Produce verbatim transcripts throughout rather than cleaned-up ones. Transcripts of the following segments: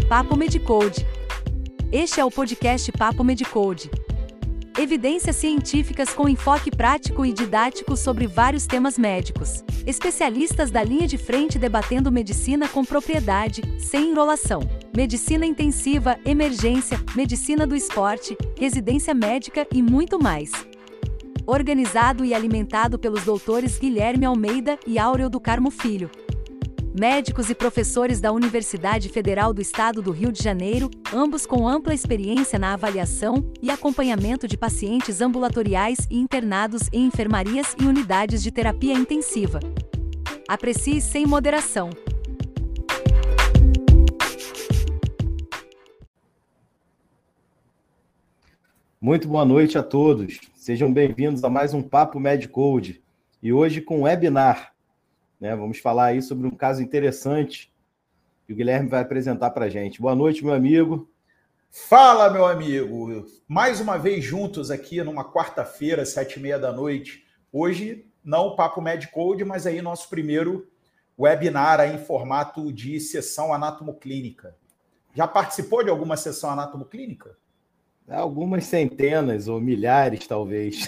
Papo Medicode. Este é o podcast Papo Medicode. Evidências científicas com enfoque prático e didático sobre vários temas médicos. Especialistas da linha de frente debatendo medicina com propriedade, sem enrolação. Medicina intensiva, emergência, medicina do esporte, residência médica e muito mais. Organizado e alimentado pelos doutores Guilherme Almeida e Áureo do Carmo Filho. Médicos e professores da Universidade Federal do Estado do Rio de Janeiro, ambos com ampla experiência na avaliação e acompanhamento de pacientes ambulatoriais e internados em enfermarias e unidades de terapia intensiva. Aprecie sem moderação. Muito boa noite a todos. Sejam bem-vindos a mais um Papo Medicode. E hoje com webinar. Né? Vamos falar aí sobre um caso interessante que o Guilherme vai apresentar para a gente. Boa noite, meu amigo. Fala, meu amigo. Mais uma vez juntos aqui numa quarta-feira, sete e meia da noite. Hoje, não o Papo Medicode, mas aí nosso primeiro webinar aí em formato de sessão anatomoclínica. Já participou de alguma sessão anatomoclínica? Algumas centenas ou milhares, talvez.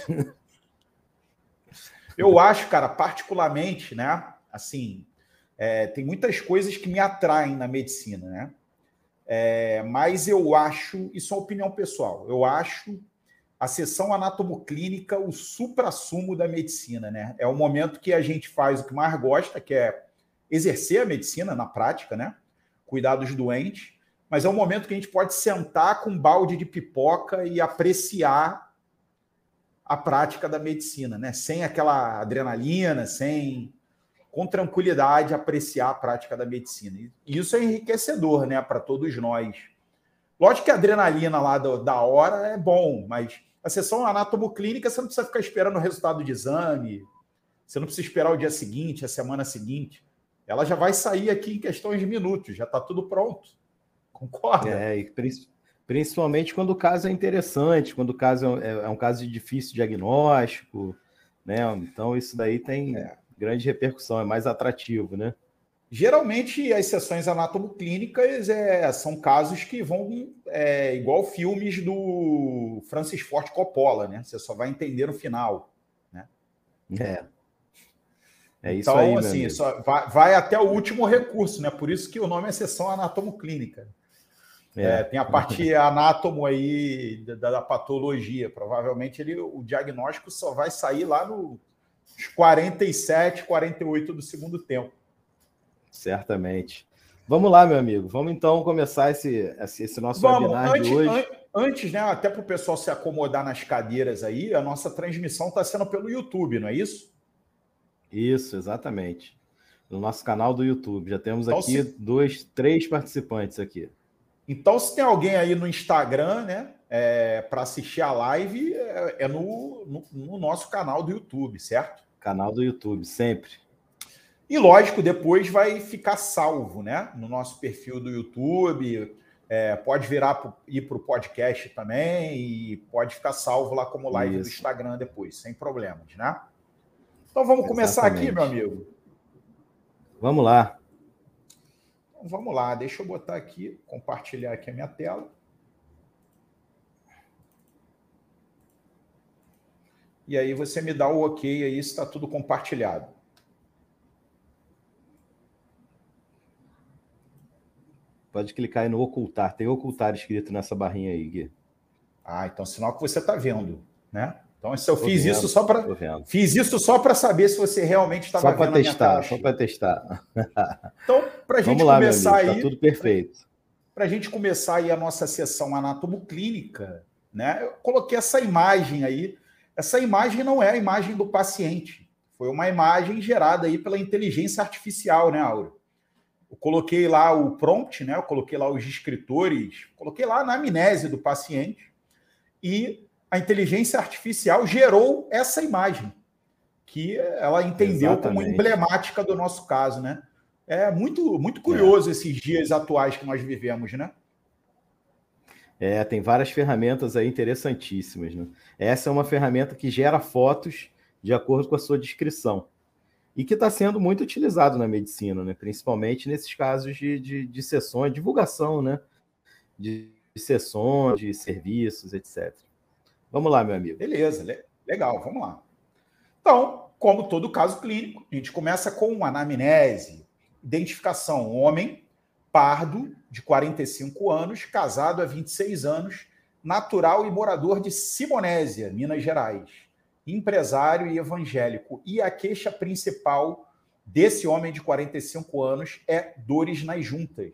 Eu acho, cara, particularmente, né? Assim, é, tem muitas coisas que me atraem na medicina, né? É, mas eu acho, isso é uma opinião pessoal, eu acho a sessão anatomoclínica o suprassumo da medicina, né? É o momento que a gente faz o que mais gosta, que é exercer a medicina na prática, né? Cuidar dos doentes, mas é um momento que a gente pode sentar com um balde de pipoca e apreciar a prática da medicina, né? Sem aquela adrenalina, sem... com tranquilidade, apreciar a prática da medicina. E isso é enriquecedor, né, para todos nós. Lógico que a adrenalina lá do, da hora é bom, mas a sessão anatomoclínica você não precisa ficar esperando o resultado do exame, você não precisa esperar o dia seguinte, a semana seguinte. Ela já vai sair aqui em questões de minutos, já está tudo pronto. Concorda? É, e principalmente quando o caso é interessante, quando o caso é, é um caso de difícil diagnóstico, né? Então isso daí tem... É. Grande repercussão, é mais atrativo, né? Geralmente, as sessões anatomoclínicas é, são casos que vão é, igual filmes do Francis Ford Coppola, né? Você só vai entender no final, né? É. É isso então, aí, meu assim, amigo. Só vai, vai até o último recurso, né? Por isso que o nome é sessão anatomoclínica. É. É, tem a parte anátomo aí da, da patologia. Provavelmente ele, o diagnóstico só vai sair lá no quarenta e sete, quarenta e oito do segundo tempo. Certamente. Vamos lá, meu amigo. Vamos então começar esse, esse nosso Vamos, webinar antes, de hoje. Antes, né, até para o pessoal se acomodar nas cadeiras aí, a nossa transmissão está sendo pelo YouTube, não é isso? Isso, exatamente. No nosso canal do YouTube. Já temos então, aqui se... dois, três participantes aqui. Então, se tem alguém aí no Instagram, né, é, para assistir a live, é, é no, no, no nosso canal do YouTube, certo? Canal do YouTube, sempre. E, lógico, depois vai ficar salvo, né? No nosso perfil do YouTube. É, pode virar pro, ir para o podcast também e pode ficar salvo lá como live Isso. do Instagram depois, sem problemas, né? Então, vamos Exatamente. começar aqui, meu amigo? Vamos lá. Então, vamos lá. Deixa eu botar aqui, compartilhar aqui a minha tela. E aí você me dá o ok aí se está tudo compartilhado. Pode clicar aí no ocultar. Tem ocultar escrito nessa barrinha aí, Gui. Ah, então sinal que você está vendo, né? Então se eu tô fiz vendo, isso só para fiz isso só para saber se você realmente estava vendo testar, a minha tela. Só para testar. Então, para a gente lá, começar aí, tá tudo perfeito. Para a gente começar aí a nossa sessão anatomoclínica, né? Eu coloquei essa imagem aí. Essa imagem não é a imagem do paciente. Foi uma imagem gerada aí pela inteligência artificial, né, Auro? Eu coloquei lá o prompt, né? Eu coloquei lá os descritores, coloquei lá na amnese do paciente e a inteligência artificial gerou essa imagem que ela entendeu Exatamente. como emblemática do nosso caso, né? É muito, muito curioso é. esses dias atuais que nós vivemos, né? É, tem várias ferramentas aí interessantíssimas, né? Essa é uma ferramenta que gera fotos de acordo com a sua descrição. e que está sendo muito utilizado na medicina, né? Principalmente nesses casos de, de, de sessões, divulgação, né? De, de sessões, de serviços, etcétera. Vamos lá, meu amigo. Beleza, legal, vamos lá. Então, como todo caso clínico, a gente começa com uma anamnese, identificação, homem, pardo, de quarenta e cinco anos, casado há vinte e seis anos, natural e morador de Simonésia, Minas Gerais, empresário e evangélico. E a queixa principal desse homem de quarenta e cinco anos é dores nas juntas.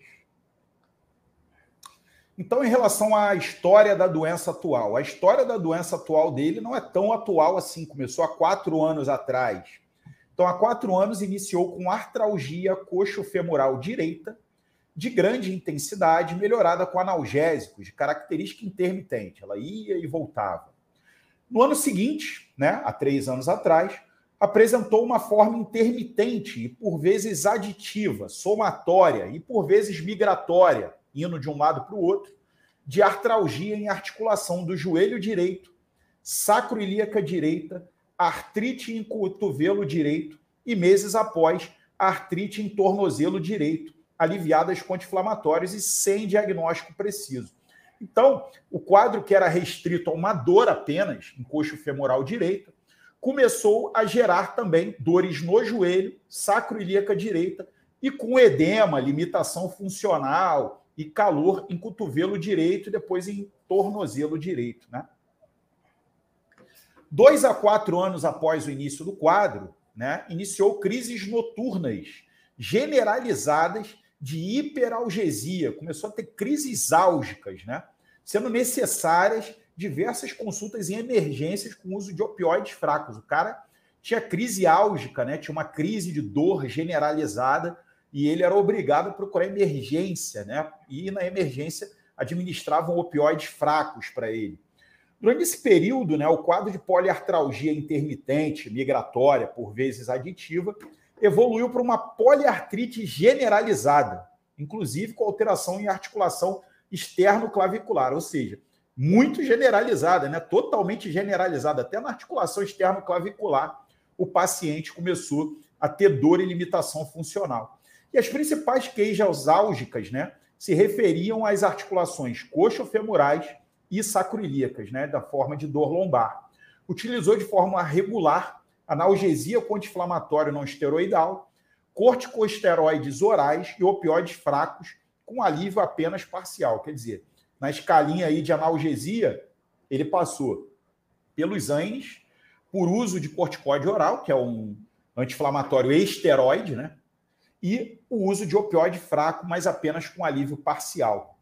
Então, em relação à história da doença atual, a história da doença atual dele não é tão atual assim, começou há quatro anos atrás. Então, há quatro anos iniciou com artralgia coxofemoral direita, de grande intensidade, melhorada com analgésicos, de característica intermitente. Ela ia e voltava. No ano seguinte, né, há três anos atrás, apresentou uma forma intermitente e, por vezes, aditiva, somatória e, por vezes, migratória, indo de um lado para o outro, de artralgia em articulação do joelho direito, sacroiliaca direita, artrite em cotovelo direito e, meses após, artrite em tornozelo direito, aliviadas com anti-inflamatórios e sem diagnóstico preciso. Então, o quadro que era restrito a uma dor apenas, em coxo femoral direita, começou a gerar também dores no joelho, sacroiliaca direita e com edema, limitação funcional e calor em cotovelo direito e depois em tornozelo direito, né? Dois a quatro anos após o início do quadro, né, iniciou crises noturnas generalizadas de hiperalgesia, começou a ter crises álgicas, né, sendo necessárias diversas consultas em emergências com uso de opioides fracos. O cara tinha crise álgica, né, tinha uma crise de dor generalizada e ele era obrigado a procurar emergência, né, e na emergência administravam opioides fracos para ele. Durante esse período, né, o quadro de poliartralgia intermitente, migratória, por vezes aditiva, evoluiu para uma poliartrite generalizada, inclusive com alteração em articulação externo-clavicular, ou seja, muito generalizada, né, totalmente generalizada, até na articulação externo-clavicular, o paciente começou a ter dor e limitação funcional. E as principais queixas álgicas, né, se referiam às articulações coxofemorais e sacroiliacas, né, da forma de dor lombar. Utilizou de forma regular analgesia com anti-inflamatório não esteroidal, corticosteroides orais e opioides fracos com alívio apenas parcial. Quer dizer, na escalinha aí de analgesia, ele passou pelos ANES, por uso de corticoide oral, que é um anti-inflamatório esteroide, né, e o uso de opioide fraco, mas apenas com alívio parcial.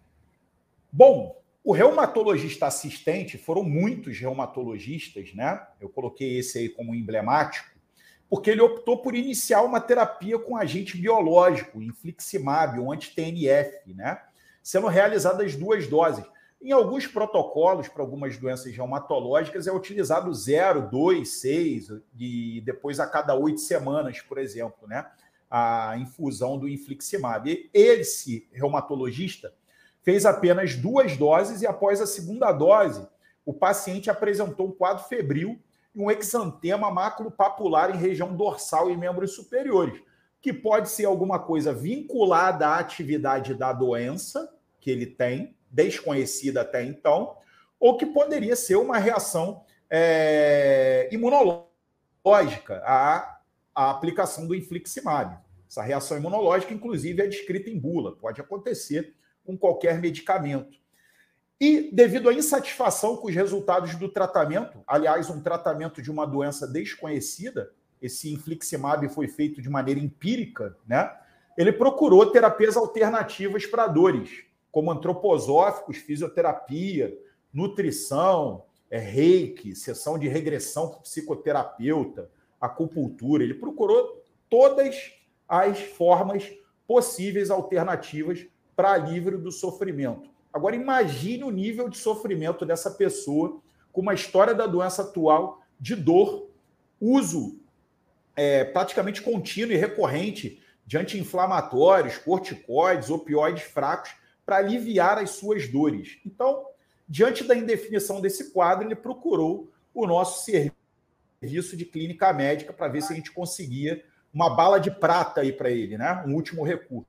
Bom, o reumatologista assistente, foram muitos reumatologistas, né? Eu coloquei esse aí como emblemático, porque ele optou por iniciar uma terapia com agente biológico, infliximab, um anti-T N F, né? Sendo realizadas duas doses. Em alguns protocolos, para algumas doenças reumatológicas, é utilizado zero, dois, seis, e depois a cada oito semanas, por exemplo, né? A infusão do infliximab. E esse reumatologista fez apenas duas doses e, após a segunda dose, o paciente apresentou um quadro febril e um exantema maculopapular em região dorsal e membros superiores, que pode ser alguma coisa vinculada à atividade da doença que ele tem, desconhecida até então, ou que poderia ser uma reação é, imunológica à, à aplicação do infliximab. Essa reação imunológica, inclusive, é descrita em bula, pode acontecer com qualquer medicamento. E, devido à insatisfação com os resultados do tratamento, aliás, um tratamento de uma doença desconhecida, esse infliximab foi feito de maneira empírica, né? Ele procurou terapias alternativas para dores, como antroposóficos, fisioterapia, nutrição, é, reiki, sessão de regressão com psicoterapeuta, acupuntura. Ele procurou todas as formas possíveis alternativas para alívio do sofrimento. Agora, imagine o nível de sofrimento dessa pessoa com uma história da doença atual de dor, uso é, praticamente contínuo e recorrente de anti-inflamatórios, corticoides, opioides fracos para aliviar as suas dores. Então, diante da indefinição desse quadro, ele procurou o nosso serviço serviço de clínica médica para ver se a gente conseguia uma bala de prata aí para ele, né? Um último recurso.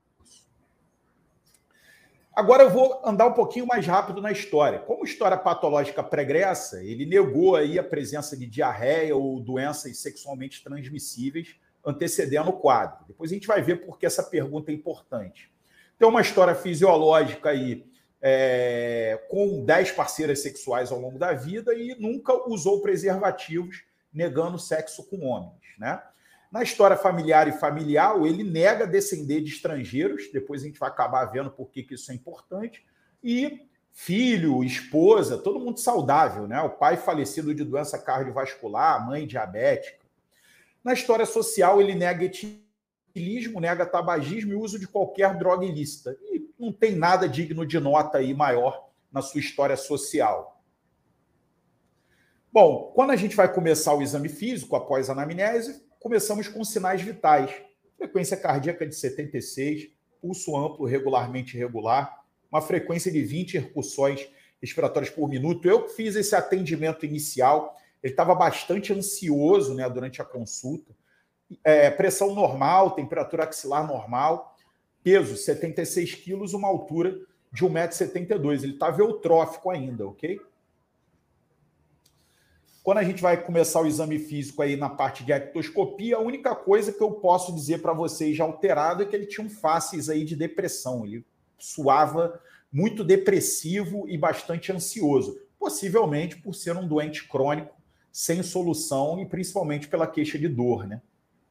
Agora eu vou andar um pouquinho mais rápido na história. Como história patológica pregressa, ele negou aí a presença de diarreia ou doenças sexualmente transmissíveis antecedendo o quadro. Depois a gente vai ver por que essa pergunta é importante. Tem uma história fisiológica aí é, com dez parceiras sexuais ao longo da vida e nunca usou preservativos, negando sexo com homens, né? Na história familiar e familiar, ele nega descender de estrangeiros, depois a gente vai acabar vendo por que isso é importante, e filho, esposa, todo mundo saudável, né? O pai falecido de doença cardiovascular, a mãe diabética. Na história social, ele nega etilismo, nega tabagismo e uso de qualquer droga ilícita. E não tem nada digno de nota aí maior na sua história social. Bom, quando a gente vai começar o exame físico, após a anamnese, começamos com sinais vitais. Frequência cardíaca de setenta e seis, pulso amplo regularmente irregular, uma frequência de vinte percussões respiratórias por minuto. Eu fiz esse atendimento inicial, ele estava bastante ansioso, né, durante a consulta. É, pressão normal, temperatura axilar normal, peso setenta e seis quilos, uma altura de um metro e setenta e dois. Ele estava eutrófico ainda, ok? Quando a gente vai começar o exame físico aí na parte de ectoscopia, a única coisa que eu posso dizer para vocês já alterado é que ele tinha um faces aí de depressão. Ele suava muito depressivo e bastante ansioso, possivelmente por ser um doente crônico sem solução e principalmente pela queixa de dor, né?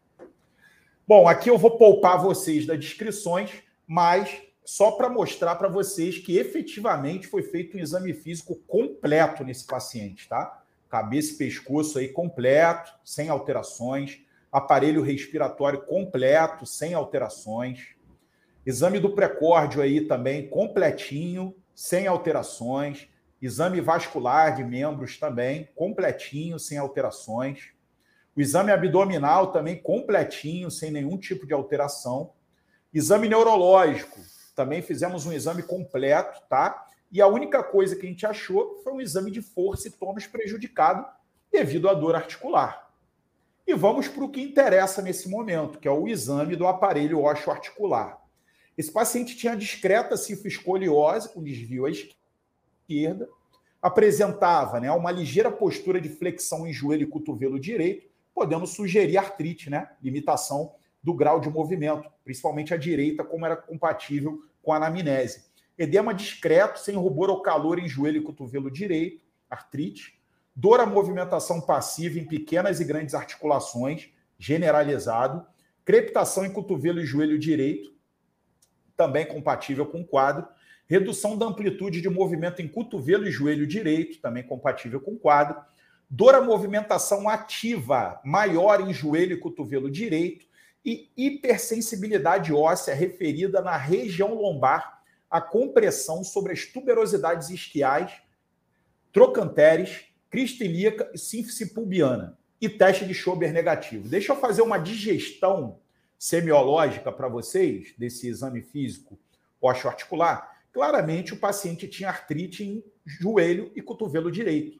Bom, aqui eu vou poupar vocês das descrições, mas só para mostrar para vocês que efetivamente foi feito um exame físico completo nesse paciente, tá? Cabeça e pescoço aí completo, sem alterações. Aparelho respiratório completo, sem alterações. Exame do precórdio aí também completinho, sem alterações. Exame vascular de membros também completinho, sem alterações. O exame abdominal também completinho, sem nenhum tipo de alteração. Exame neurológico, também fizemos um exame completo, tá? E a única coisa que a gente achou foi um exame de força e tônus prejudicado devido à dor articular. E vamos para o que interessa nesse momento, que é o exame do aparelho ósseo-articular. Esse paciente tinha discreta cifoescoliose com desvio à esquerda, apresentava, né, uma ligeira postura de flexão em joelho e cotovelo direito, podendo sugerir artrite, né, limitação do grau de movimento, principalmente à direita, como era compatível com a anamnese. Edema discreto, sem rubor ou calor em joelho e cotovelo direito, artrite. Dor à movimentação passiva em pequenas e grandes articulações, generalizado. Crepitação em cotovelo e joelho direito, também compatível com o quadro. Redução da amplitude de movimento em cotovelo e joelho direito, também compatível com o quadro. Dor à movimentação ativa, maior em joelho e cotovelo direito. E hipersensibilidade óssea referida na região lombar, a compressão sobre as tuberosidades isquiais, trochanteres, crista ilíaca e sínfise pubiana. E teste de Schober negativo. Deixa eu fazer uma digestão semiológica para vocês desse exame físico osteoarticular. Claramente o paciente tinha artrite em joelho e cotovelo direito.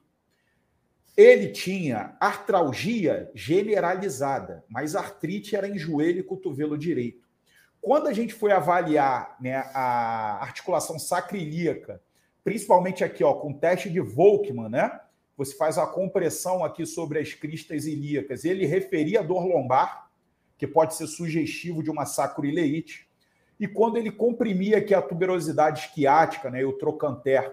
Ele tinha artralgia generalizada, mas a artrite era em joelho e cotovelo direito. Quando a gente foi avaliar, né, a articulação sacroiliaca, principalmente aqui, ó, com o teste de Volkmann, né? Você faz a compressão aqui sobre as cristas ilíacas. Ele referia a dor lombar, que pode ser sugestivo de uma sacroileite. E quando ele comprimia aqui a tuberosidade isquiática, né, e o trochanter,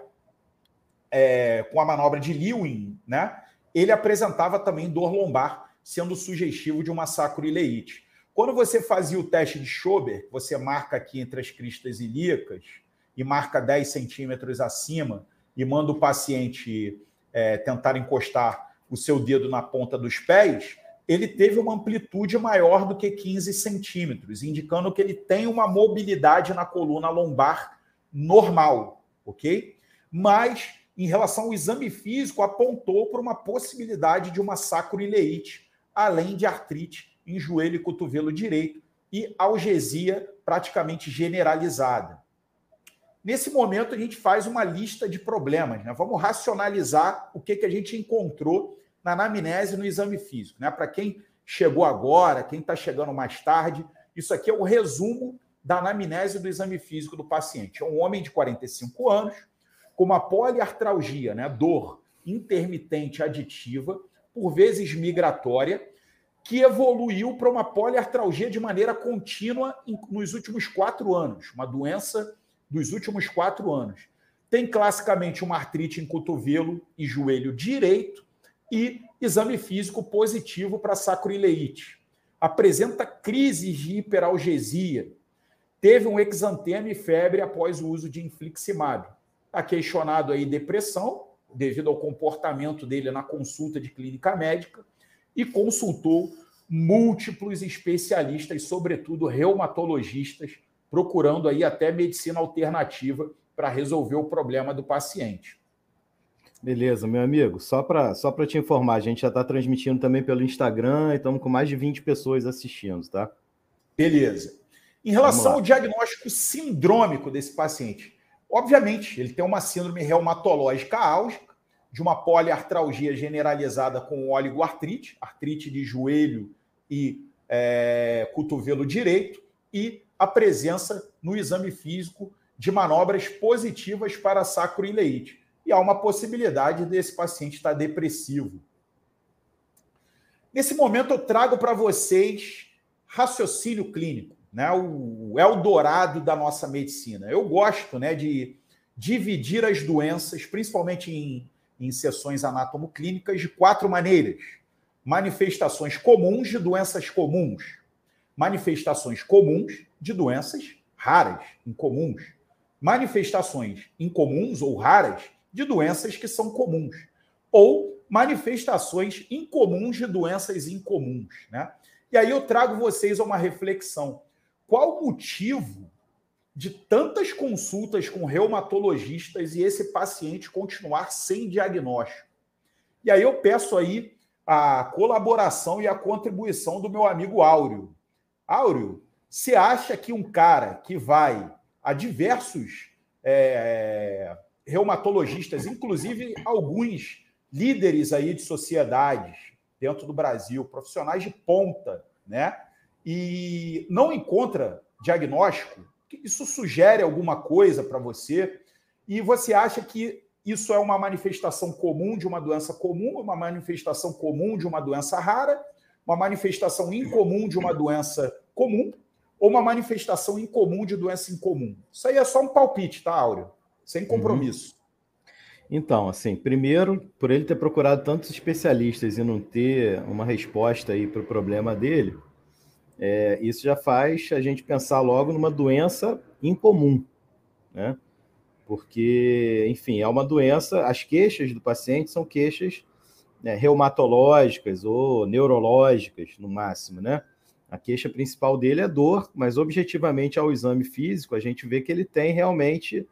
é, com a manobra de Lewin, né, ele apresentava também dor lombar, sendo sugestivo de uma sacroileite. Quando você fazia o teste de Schober, você marca aqui entre as cristas ilíacas e marca dez centímetros acima e manda o paciente é, tentar encostar o seu dedo na ponta dos pés, ele teve uma amplitude maior do que quinze centímetros, indicando que ele tem uma mobilidade na coluna lombar normal, ok? Mas, em relação ao exame físico, apontou para uma possibilidade de uma sacroileite, além de artrite em joelho e cotovelo direito e algesia praticamente generalizada. Nesse momento, a gente faz uma lista de problemas, né? Vamos racionalizar o que, que a gente encontrou na anamnese e no exame físico, né? Para quem chegou agora, quem está chegando mais tarde, isso aqui é o resumo da anamnese do exame físico do paciente. É um homem de quarenta e cinco anos, com uma poliartralgia, né? Dor intermitente aditiva, por vezes migratória, que evoluiu para uma poliartralgia de maneira contínua nos últimos quatro anos, uma doença dos últimos quatro anos. Tem classicamente uma artrite em cotovelo e joelho direito e exame físico positivo para sacroileite. Apresenta crises de hiperalgesia. Teve um exantema e febre após o uso de infliximab. Está questionado aí depressão, devido ao comportamento dele na consulta de clínica médica, e consultou múltiplos especialistas, sobretudo reumatologistas, procurando aí até medicina alternativa para resolver o problema do paciente. Beleza, meu amigo. Só para só para te informar, a gente já está transmitindo também pelo Instagram e estamos com mais de vinte pessoas assistindo, tá? Beleza. Em relação ao diagnóstico sindrômico desse paciente, obviamente, ele tem uma síndrome reumatológica álgica, de uma poliartralgia generalizada com oligoartrite, artrite de joelho e é, cotovelo direito, e a presença no exame físico de manobras positivas para sacroileite. E há uma possibilidade desse paciente estar depressivo. Nesse momento, eu trago para vocês raciocínio clínico, né? O Eldorado da nossa medicina. Eu gosto, né, de dividir as doenças, principalmente em em sessões anatomoclínicas, de quatro maneiras. Manifestações comuns de doenças comuns. Manifestações comuns de doenças raras, incomuns. Manifestações incomuns ou raras de doenças que são comuns. Ou manifestações incomuns de doenças incomuns, né? E aí eu trago vocês a uma reflexão. Qual o motivo de tantas consultas com reumatologistas e esse paciente continuar sem diagnóstico? E aí eu peço aí a colaboração e a contribuição do meu amigo Áureo. Áureo, você acha que um cara que vai a diversos é, reumatologistas, inclusive alguns líderes aí de sociedades dentro do Brasil, profissionais de ponta, né, e não encontra diagnóstico, isso sugere alguma coisa para você? E você acha que isso é uma manifestação comum de uma doença comum, uma manifestação comum de uma doença rara, uma manifestação incomum de uma doença comum, ou uma manifestação incomum de doença incomum? Isso aí é só um palpite, tá, Áureo? Sem compromisso. Uhum. Então, assim, primeiro, por ele ter procurado tantos especialistas e não ter uma resposta aí para o problema dele, É, isso já faz a gente pensar logo numa doença incomum, né? Porque, enfim, é uma doença, as queixas do paciente são queixas, né, reumatológicas ou neurológicas, no máximo, né? A queixa principal dele é dor, mas objetivamente ao exame físico a gente vê que ele tem realmente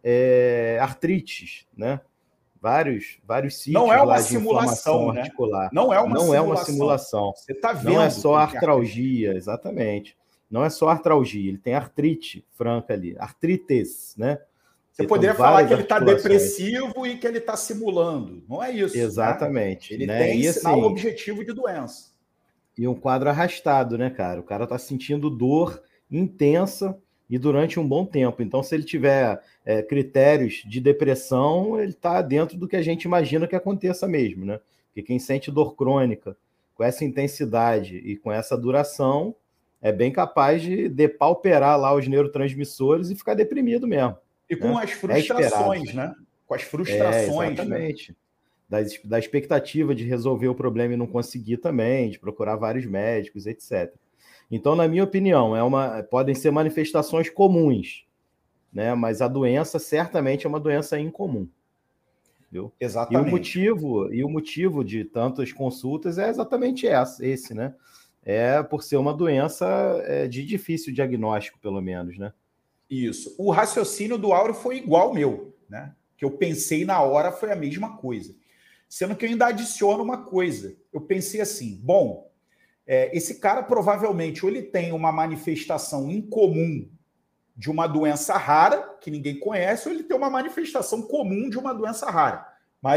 é, artrites, né? Vários, vários sítios não é uma lá de simulação, inflamação né? articular. Não é uma não simulação. É uma simulação. Você está vendo. Não é só artralgia, exatamente. Não é só artralgia, ele tem artrite franca ali, artrites, né? Você Então, poderia falar que ele está depressivo e que ele está simulando. Não é isso. Exatamente. Né? Ele né? tem e, sinal assim, objetivo de doença. E um quadro arrastado, né, cara? O cara está sentindo dor intensa e durante um bom tempo. Então, se ele tiver é, critérios de depressão, ele está dentro do que a gente imagina que aconteça mesmo, né? Porque quem sente dor crônica com essa intensidade e com essa duração é bem capaz de depauperar lá os neurotransmissores e ficar deprimido mesmo. E com né? as frustrações, é né? Com as frustrações. É, exatamente. Né? Da, da expectativa de resolver o problema e não conseguir também, de procurar vários médicos, etcétera. Então, na minha opinião, é uma, podem ser manifestações comuns, né? Mas a doença certamente é uma doença incomum. Viu? Exatamente. E o motivo, e o motivo de tantas consultas é exatamente esse, esse, né? É por ser uma doença é, de difícil diagnóstico, pelo menos, né? Isso. O raciocínio do Áureo foi igual ao meu, né? Que eu pensei na hora foi a mesma coisa. Sendo que eu ainda adiciono uma coisa. Eu pensei assim, bom, é, esse cara provavelmente ou ele tem uma manifestação incomum de uma doença rara, que ninguém conhece, ou ele tem uma manifestação comum de uma doença rara. Mas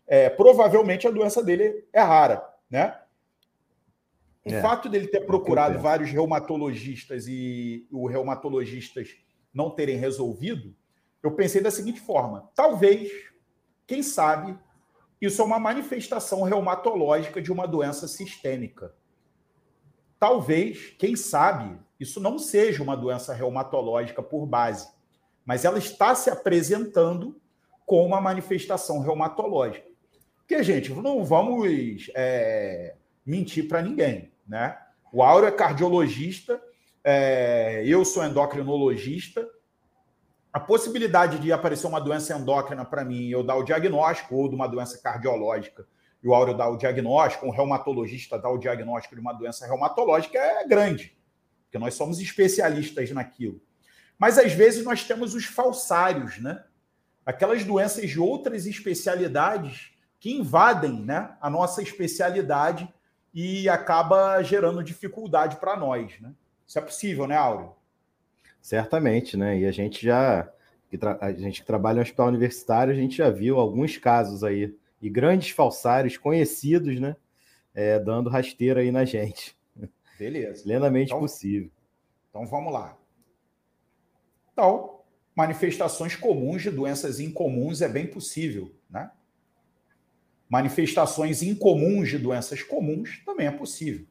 é, provavelmente a doença dele é rara, né? O É, fato dele ter procurado penso. vários reumatologistas e os reumatologistas não terem resolvido, eu pensei da seguinte forma: talvez, quem sabe, isso é uma manifestação reumatológica de uma doença sistêmica. Talvez, quem sabe, isso não seja uma doença reumatológica por base, mas ela está se apresentando com uma manifestação reumatológica. Porque, gente, não vamos é, mentir para ninguém, né? O Áureo é cardiologista, é, eu sou endocrinologista. A possibilidade de aparecer uma doença endócrina para mim, eu dar o diagnóstico, ou de uma doença cardiológica, e o Áureo dar o diagnóstico, um reumatologista dar o diagnóstico de uma doença reumatológica é grande, porque nós somos especialistas naquilo. Mas, às vezes, nós temos os falsários, né? Aquelas doenças de outras especialidades que invadem, né, a nossa especialidade e acaba gerando dificuldade para nós, né? Isso é possível, né, Áureo? Certamente, né? E a gente já, a gente que trabalha no hospital universitário, a gente já viu alguns casos aí, e grandes falsários conhecidos, né? É, dando rasteira aí na gente. Beleza. Plenamente então, possível. Então, vamos lá. Então, manifestações comuns de doenças incomuns é bem possível, né? Manifestações incomuns de doenças comuns também é possível.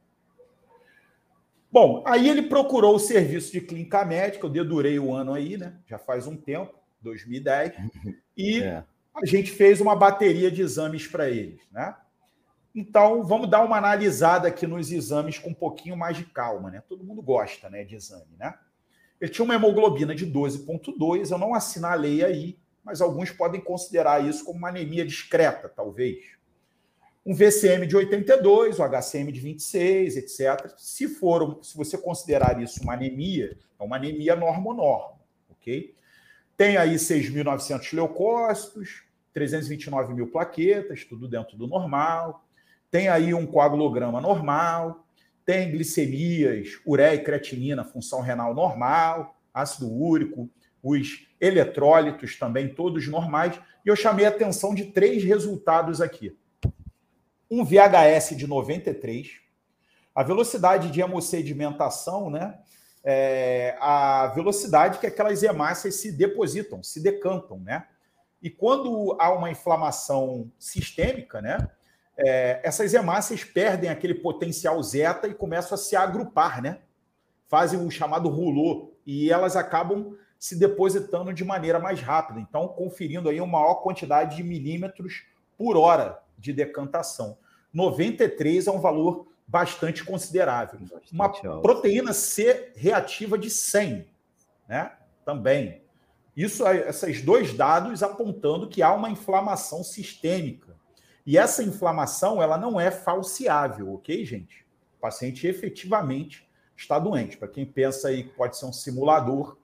Bom, aí ele procurou o serviço de clínica médica, eu dedurei o ano aí, né? Já faz um tempo, dois mil e dez, e é. a gente fez uma bateria de exames para eles, né? Então, vamos dar uma analisada aqui nos exames com um pouquinho mais de calma, né? Todo mundo gosta, né, de exame, né? Ele tinha uma hemoglobina de doze vírgula dois, eu não assinalei aí, mas alguns podem considerar isso como uma anemia discreta, talvez. Um V C M de oitenta e dois, o H C M de vinte e seis, etcétera. Se for, se você considerar isso uma anemia, é uma anemia normo-normo, ok? Tem aí seis mil e novecentos leucócitos, trezentos e vinte e nove mil plaquetas, tudo dentro do normal. Tem aí um coagulograma normal, tem glicemias, ureia e creatinina, função renal normal, ácido úrico, os eletrólitos também todos normais. E eu chamei a atenção de três resultados aqui. Um V H S de noventa e três, a velocidade de hemossedimentação, né? É a velocidade que aquelas hemácias se depositam, se decantam, né? E quando há uma inflamação sistêmica, né? É, essas hemácias perdem aquele potencial zeta e começam a se agrupar, né? Fazem o chamado rouleau e elas acabam se depositando de maneira mais rápida, então conferindo aí uma maior quantidade de milímetros por hora de decantação. noventa e três é um valor bastante considerável. Bastante uma alto. Proteína C reativa de cem, né? Também. Isso, esses dois dados apontando que há uma inflamação sistêmica. E essa inflamação, ela não é falseável, ok, gente? O paciente efetivamente está doente. Para quem pensa aí que pode ser um simulador,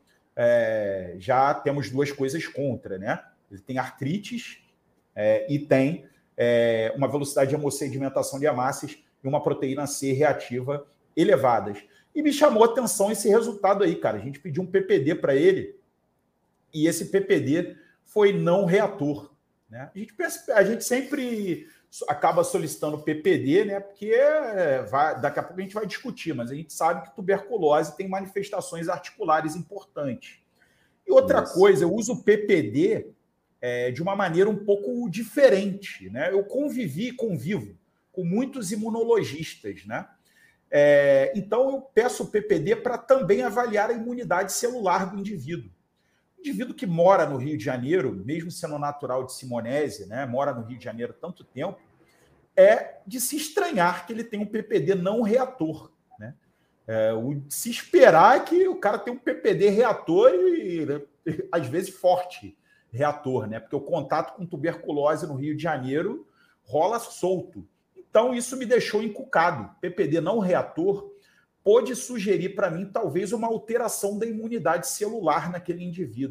é, já temos duas coisas contra, né? Ele tem artrites é, e tem é, uma velocidade de hemossedimentação de hemácias e uma proteína C reativa elevadas. E me chamou a atenção esse resultado aí, cara. A gente pediu um P P D para ele e esse P P D foi não reator. Né? A, gente pensa, a gente sempre acaba solicitando P P D, né? Porque vai, daqui a pouco a gente vai discutir, mas a gente sabe que tuberculose tem manifestações articulares importantes. E outra Isso. coisa, eu uso o P P D é, de uma maneira um pouco diferente. Né? Eu convivi e convivo com muitos imunologistas. Né? É, então, eu peço o P P D para também avaliar a imunidade celular do indivíduo. O indivíduo que mora no Rio de Janeiro, mesmo sendo natural de Simonese, né, mora no Rio de Janeiro há tanto tempo, é de se estranhar que ele tem um P P D não reator. Né? É, o de se esperar é que o cara tem um P P D reator e, às vezes, forte reator, né? Porque o contato com tuberculose no Rio de Janeiro rola solto. Então, isso me deixou encucado. P P D não reator pode sugerir para mim, talvez, uma alteração da imunidade celular naquele indivíduo.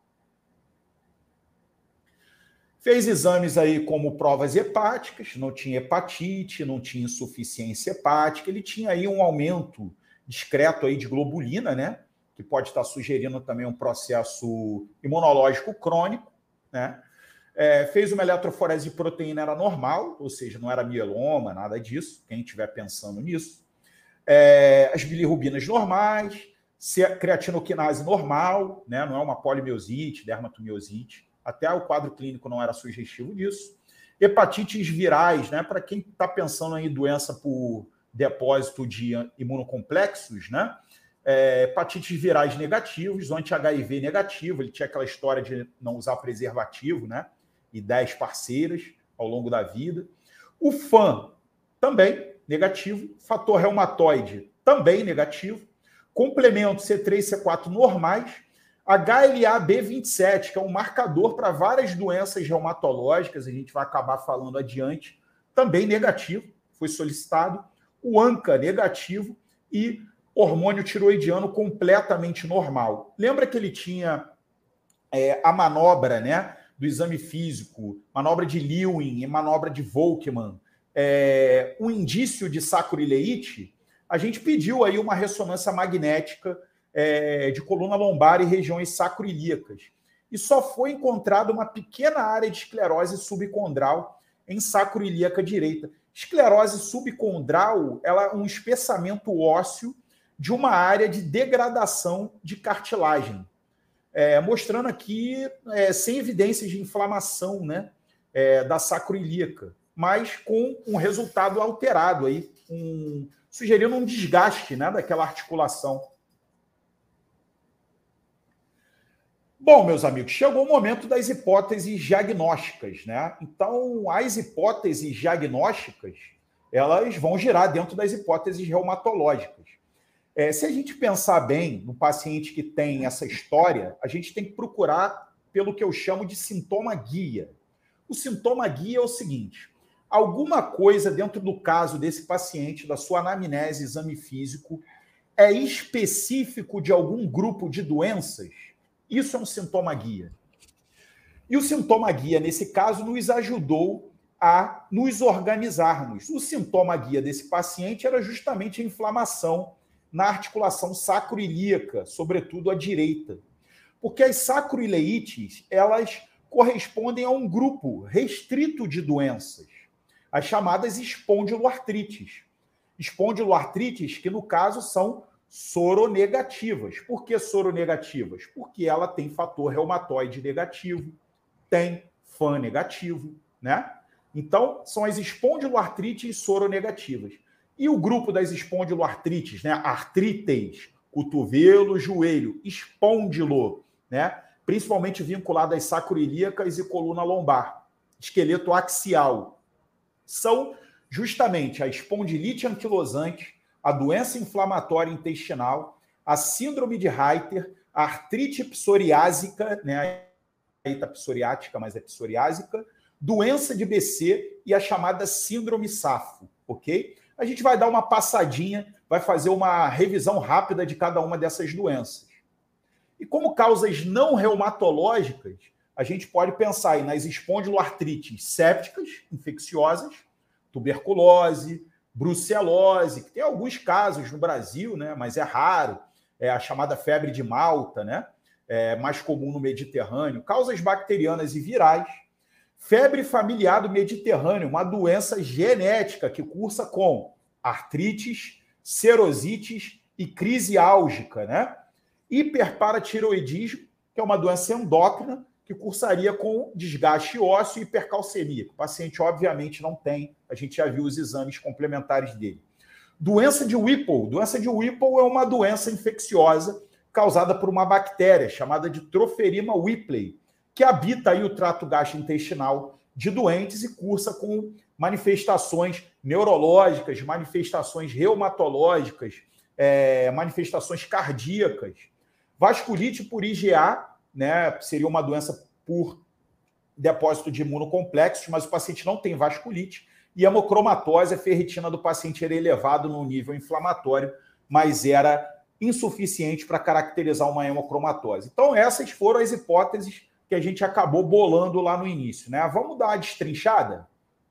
Fez exames aí como provas hepáticas, não tinha hepatite, não tinha insuficiência hepática, ele tinha aí um aumento discreto aí de globulina, né? Que pode estar sugerindo também um processo imunológico crônico, né? É, fez uma eletroforese de proteína, era normal, ou seja, não era mieloma, nada disso, quem estiver pensando nisso. É, as bilirrubinas normais, creatinoquinase normal, né, não é uma polimiosite, dermatomiosite, até o quadro clínico não era sugestivo disso. Hepatites virais, né, para quem está pensando em doença por depósito de imunocomplexos, né, é, hepatites virais negativos, o anti-H I V negativo, ele tinha aquela história de não usar preservativo, né, e dez parceiras ao longo da vida. O F A M também negativo, fator reumatoide também negativo, complemento C três e C quatro normais, H L A B vinte e sete, que é um marcador para várias doenças reumatológicas, a gente vai acabar falando adiante, também negativo, foi solicitado, o ANCA negativo e hormônio tiroidiano completamente normal. Lembra que ele tinha é, a manobra, né, do exame físico, manobra de Lewin e manobra de Volkmann, é, um indício de sacroileite? A gente pediu aí uma ressonância magnética é, de coluna lombar e regiões sacroiliacas. E só foi encontrada uma pequena área de esclerose subcondral em sacroilíaca direita. Esclerose subcondral ela é um espessamento ósseo de uma área de degradação de cartilagem. É, mostrando aqui é, sem evidências de inflamação, né, é, da sacroilíaca, mas com um resultado alterado, aí, um, sugerindo um desgaste, né, daquela articulação. Bom, meus amigos, chegou o momento das hipóteses diagnósticas, né? Então, as hipóteses diagnósticas, elas vão girar dentro das hipóteses reumatológicas. É, se a gente pensar bem no paciente que tem essa história, a gente tem que procurar pelo que eu chamo de sintoma guia. O sintoma guia é o seguinte: alguma coisa dentro do caso desse paciente, da sua anamnese, exame físico, é específico de algum grupo de doenças? Isso é um sintoma guia. E o sintoma guia, nesse caso, nos ajudou a nos organizarmos. O sintoma guia desse paciente era justamente a inflamação na articulação sacroilíaca, sobretudo à direita. Porque as sacroileites, elas correspondem a um grupo restrito de doenças, as chamadas espondiloartrites. Espondiloartrites que, no caso, são soronegativas. Por que soronegativas? Porque ela tem fator reumatoide negativo, tem F A M negativo, né? Então, são as espondiloartrites soronegativas. E o grupo das espondiloartrites, né? Artrites, cotovelo, joelho, espondilo, né? Principalmente vinculado às sacroiliacas e coluna lombar, esqueleto axial. São justamente a espondilite anquilosante, a doença inflamatória intestinal, a síndrome de Reiter, a artrite psoriásica, né? A eita psoriática, mas é psoriásica, doença de B C e a chamada síndrome S A F O, ok? A gente vai dar uma passadinha, vai fazer uma revisão rápida de cada uma dessas doenças. E como causas não reumatológicas, a gente pode pensar aí nas espondiloartrites sépticas, infecciosas, tuberculose, brucelose, que tem alguns casos no Brasil, né, mas é raro, é a chamada febre de Malta, né, é mais comum no Mediterrâneo, causas bacterianas e virais, febre familiar do Mediterrâneo, uma doença genética que cursa com artrites, serosites e crise álgica, né? Hiperparatiroidismo, que é uma doença endócrina que cursaria com desgaste ósseo e hipercalcemia. O paciente, obviamente, não tem. A gente já viu os exames complementares dele. Doença de Whipple. Doença de Whipple é uma doença infecciosa causada por uma bactéria chamada de Troferima whipplei, que habita aí o trato gastrointestinal de doentes e cursa com manifestações neurológicas, manifestações reumatológicas, é, manifestações cardíacas. Vasculite por I G A, né, seria uma doença por depósito de imunocomplexos, mas o paciente não tem vasculite. E hemocromatose, a ferritina do paciente era elevado no nível inflamatório, mas era insuficiente para caracterizar uma hemocromatose. Então, essas foram as hipóteses que a gente acabou bolando lá no início, né? Vamos dar uma destrinchada?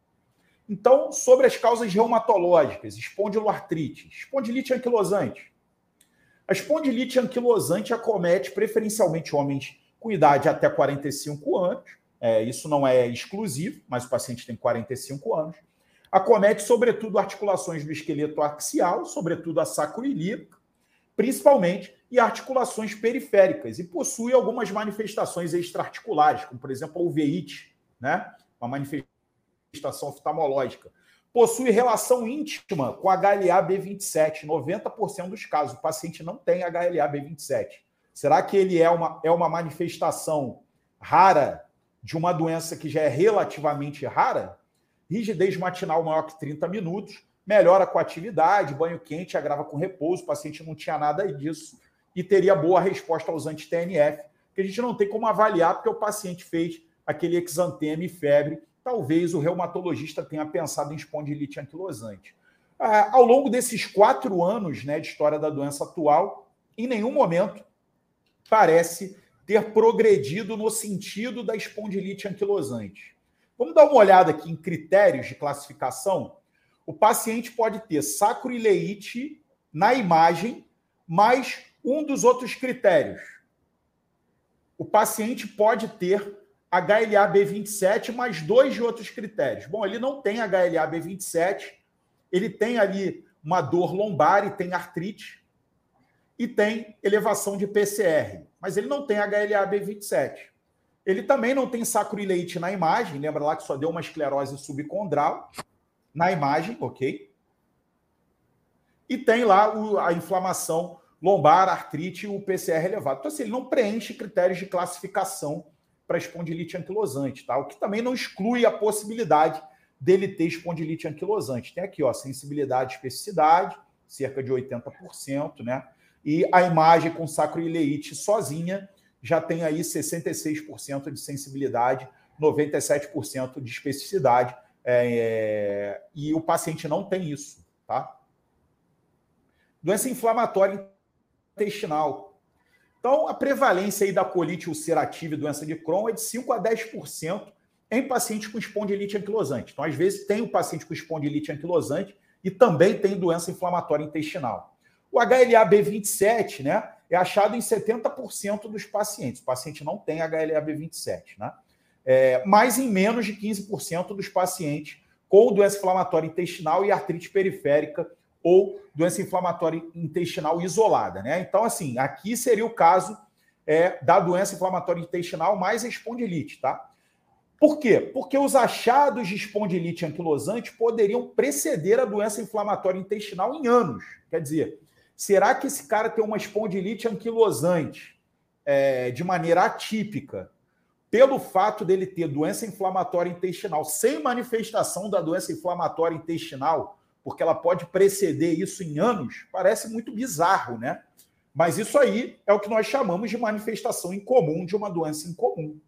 Então, sobre as causas reumatológicas, espondiloartrite, espondilite anquilosante. A espondilite anquilosante acomete preferencialmente homens com idade até quarenta e cinco anos, é, isso não é exclusivo, mas o paciente tem quarenta e cinco anos. Acomete, sobretudo, articulações do esqueleto axial, sobretudo a sacroiliaca, principalmente, e articulações periféricas, e possui algumas manifestações extraarticulares, como, por exemplo, a uveíte, né? Uma manifestação oftalmológica. Possui relação íntima com H L A B vinte e sete, noventa por cento dos casos. O paciente não tem H L A B vinte e sete. Será que ele é uma, é uma manifestação rara de uma doença que já é relativamente rara? Rigidez matinal maior que trinta minutos, melhora com a atividade, banho quente, agrava com repouso, o paciente não tinha nada disso e teria boa resposta aos anti-T N F, que a gente não tem como avaliar porque o paciente fez aquele exantema e febre. Talvez o reumatologista tenha pensado em espondilite anquilosante. Ah, ao longo desses quatro anos, né, de história da doença atual, em nenhum momento parece ter progredido no sentido da espondilite anquilosante. Vamos dar uma olhada aqui em critérios de classificação. O paciente pode ter sacroileite na imagem, mais um dos outros critérios. O paciente pode ter H L A B vinte e sete, mais dois de outros critérios. Bom, ele não tem H L A B vinte e sete, ele tem ali uma dor lombar e tem artrite, e tem elevação de P C R, mas ele não tem H L A B vinte e sete. Ele também não tem sacroileite na imagem, lembra lá que só deu uma esclerose subcondral na imagem, ok? E tem lá o, a inflamação lombar, artrite e o P C R elevado. Então, assim, ele não preenche critérios de classificação para espondilite anquilosante, tá? O que também não exclui a possibilidade dele ter espondilite anquilosante. Tem aqui, ó, sensibilidade e especificidade, cerca de oitenta por cento, né? E a imagem com sacroileite sozinha já tem aí sessenta e seis por cento de sensibilidade, noventa e sete por cento de especificidade, é, e o paciente não tem isso, tá? Doença inflamatória intestinal. Então, a prevalência aí da colite ulcerativa e doença de Crohn é de cinco a dez por cento em pacientes com espondilite anquilosante. Então, às vezes, tem o paciente com espondilite anquilosante e também tem doença inflamatória intestinal. O H L A B vinte e sete, né, é achado em setenta por cento dos pacientes. O paciente não tem H L A B vinte e sete, né? É, mas em menos de quinze por cento dos pacientes com doença inflamatória intestinal e artrite periférica ou doença inflamatória intestinal isolada, né? Então, assim, aqui seria o caso é, da doença inflamatória intestinal mais espondilite, tá? Por quê? Porque os achados de espondilite anquilosante poderiam preceder a doença inflamatória intestinal em anos. Quer dizer, será que esse cara tem uma espondilite anquilosante é, de maneira atípica, pelo fato dele ter doença inflamatória intestinal sem manifestação da doença inflamatória intestinal, porque ela pode preceder isso em anos? Parece muito bizarro, né? Mas isso aí é o que nós chamamos de manifestação incomum de uma doença incomum.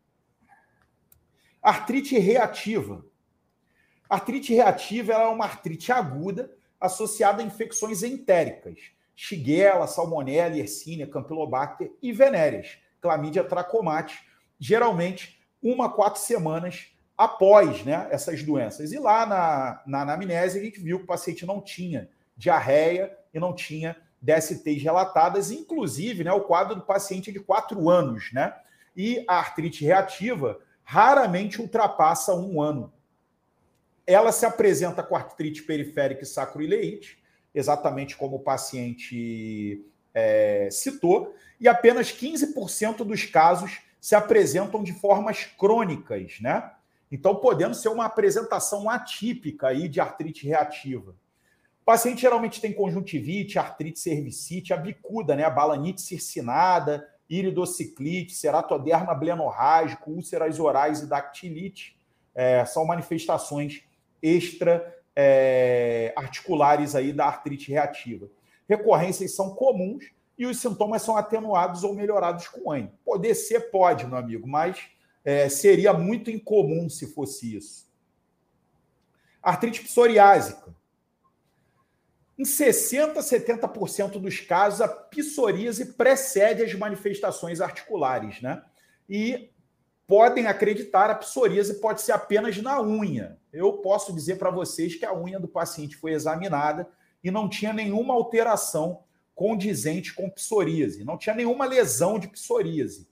Artrite reativa. Artrite reativa é uma artrite aguda associada a infecções entéricas, Shigella, Salmonella, Yersinia, Campylobacter e venéreas, Chlamydia trachomatis, geralmente uma a quatro semanas após, né, essas doenças. E lá na, na anamnese a gente viu que o paciente não tinha diarreia e não tinha D S Ts relatadas, inclusive, né, o quadro do paciente é de quatro anos, né? E a artrite reativa raramente ultrapassa um ano. Ela se apresenta com artrite periférica e sacroileite, exatamente como o paciente é, citou, e apenas quinze por cento dos casos se apresentam de formas crônicas, né? Então, podendo ser uma apresentação atípica aí de artrite reativa. O paciente geralmente tem conjuntivite, artrite cervicite, a bicuda, né? A balanite circinada, iridociclite, ceratoderma blenorrágico, úlceras orais e dactilite. É, são manifestações extra é, articulares aí da artrite reativa. Recorrências são comuns e os sintomas são atenuados ou melhorados com N. Poder ser, pode, meu amigo, mas é, seria muito incomum se fosse isso. Artrite psoriásica. Em sessenta a setenta por cento dos casos, a psoríase precede as manifestações articulares, né? E podem acreditar, a psoríase pode ser apenas na unha. Eu posso dizer para vocês que a unha do paciente foi examinada e não tinha nenhuma alteração condizente com psoríase, não tinha nenhuma lesão de psoríase.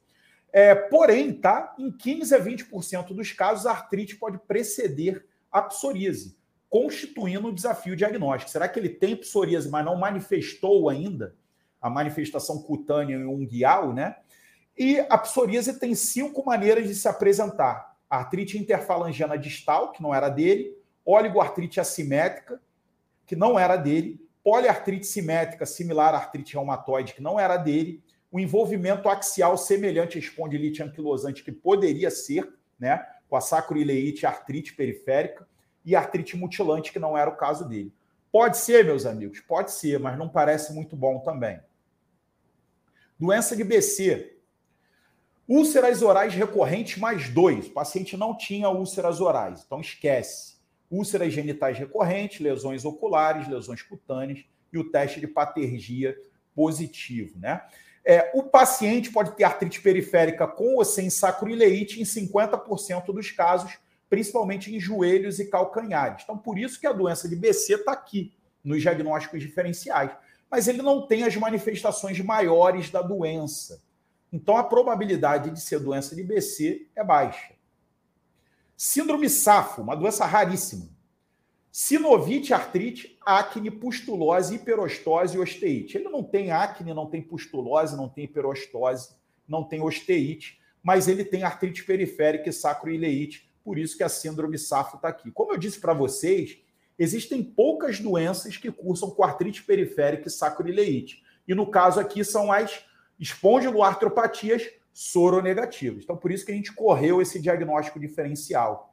É, porém, tá, em quinze a vinte por cento dos casos, a artrite pode preceder a psoríase, constituindo um desafio diagnóstico. Será que ele tem psoríase, mas não manifestou ainda a manifestação cutânea e unguial, né? E a psoríase tem cinco maneiras de se apresentar. A artrite interfalangiana distal, que não era dele, oligoartrite assimétrica, que não era dele, poliartrite simétrica, similar à artrite reumatoide, que não era dele, o envolvimento axial semelhante à espondilite anquilosante, que poderia ser, né, com a sacroileite e artrite periférica, e artrite mutilante, que não era o caso dele. Pode ser, meus amigos, pode ser, mas não parece muito bom também. Doença de B C. Úlceras orais recorrentes mais dois. O paciente não tinha úlceras orais, então esquece. Úlceras genitais recorrentes, lesões oculares, lesões cutâneas e o teste de patergia positivo, né? É, o paciente pode ter artrite periférica com ou sem sacroileite em cinquenta por cento dos casos, principalmente em joelhos e calcanhares. Então, por isso que a doença de B C está aqui, nos diagnósticos diferenciais. Mas ele não tem as manifestações maiores da doença. Então, a probabilidade de ser doença de B C é baixa. Síndrome S A F, uma doença raríssima. Sinovite, artrite, acne, pustulose, hiperostose e osteite. Ele não tem acne, não tem pustulose, não tem hiperostose, não tem osteite, mas ele tem artrite periférica e sacroileite, por isso que a síndrome S A F está aqui. Como eu disse para vocês, existem poucas doenças que cursam com artrite periférica e sacroileite. E no caso aqui são as espondiloartropatias soronegativas. Então, por isso que a gente correu esse diagnóstico diferencial.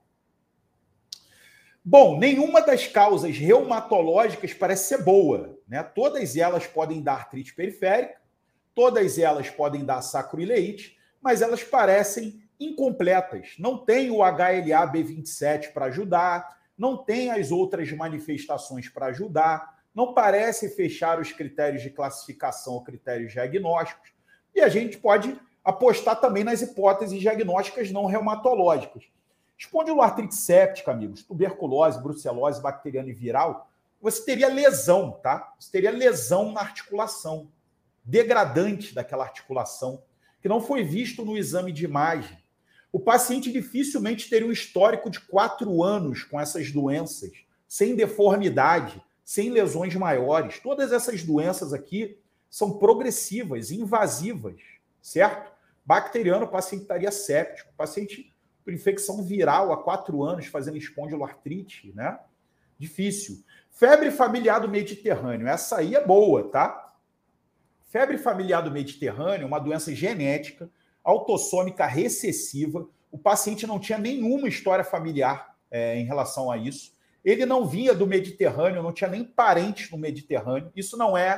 Bom, nenhuma das causas reumatológicas parece ser boa, né? Todas elas podem dar artrite periférica, todas elas podem dar sacroileite, mas elas parecem incompletas. Não tem o H L A B vinte e sete para ajudar, não tem as outras manifestações para ajudar, não parece fechar os critérios de classificação ou critérios diagnósticos, e a gente pode apostar também nas hipóteses diagnósticas não reumatológicas. Espondiloartrite séptica, amigos, tuberculose, brucelose, bacteriana e viral, você teria lesão, tá? Você teria lesão na articulação, degradante daquela articulação, que não foi visto no exame de imagem. O paciente dificilmente teria um histórico de quatro anos com essas doenças, sem deformidade, sem lesões maiores. Todas essas doenças aqui são progressivas, invasivas, certo? Bacteriano, o paciente estaria séptico. O paciente por infecção viral há quatro anos, fazendo espondiloartrite, né? Difícil. Febre familiar do Mediterrâneo. Essa aí é boa, tá? Febre familiar do Mediterrâneo é uma doença genética, autossômica recessiva. O paciente não tinha nenhuma história familiar é, em relação a isso. Ele não vinha do Mediterrâneo, não tinha nem parentes no Mediterrâneo. Isso não é,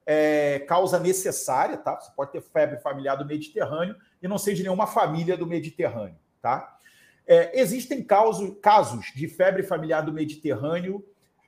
é causa necessária, tá? Você pode ter febre familiar do Mediterrâneo e não ser de nenhuma família do Mediterrâneo, tá? É, existem causo, casos de febre familiar do Mediterrâneo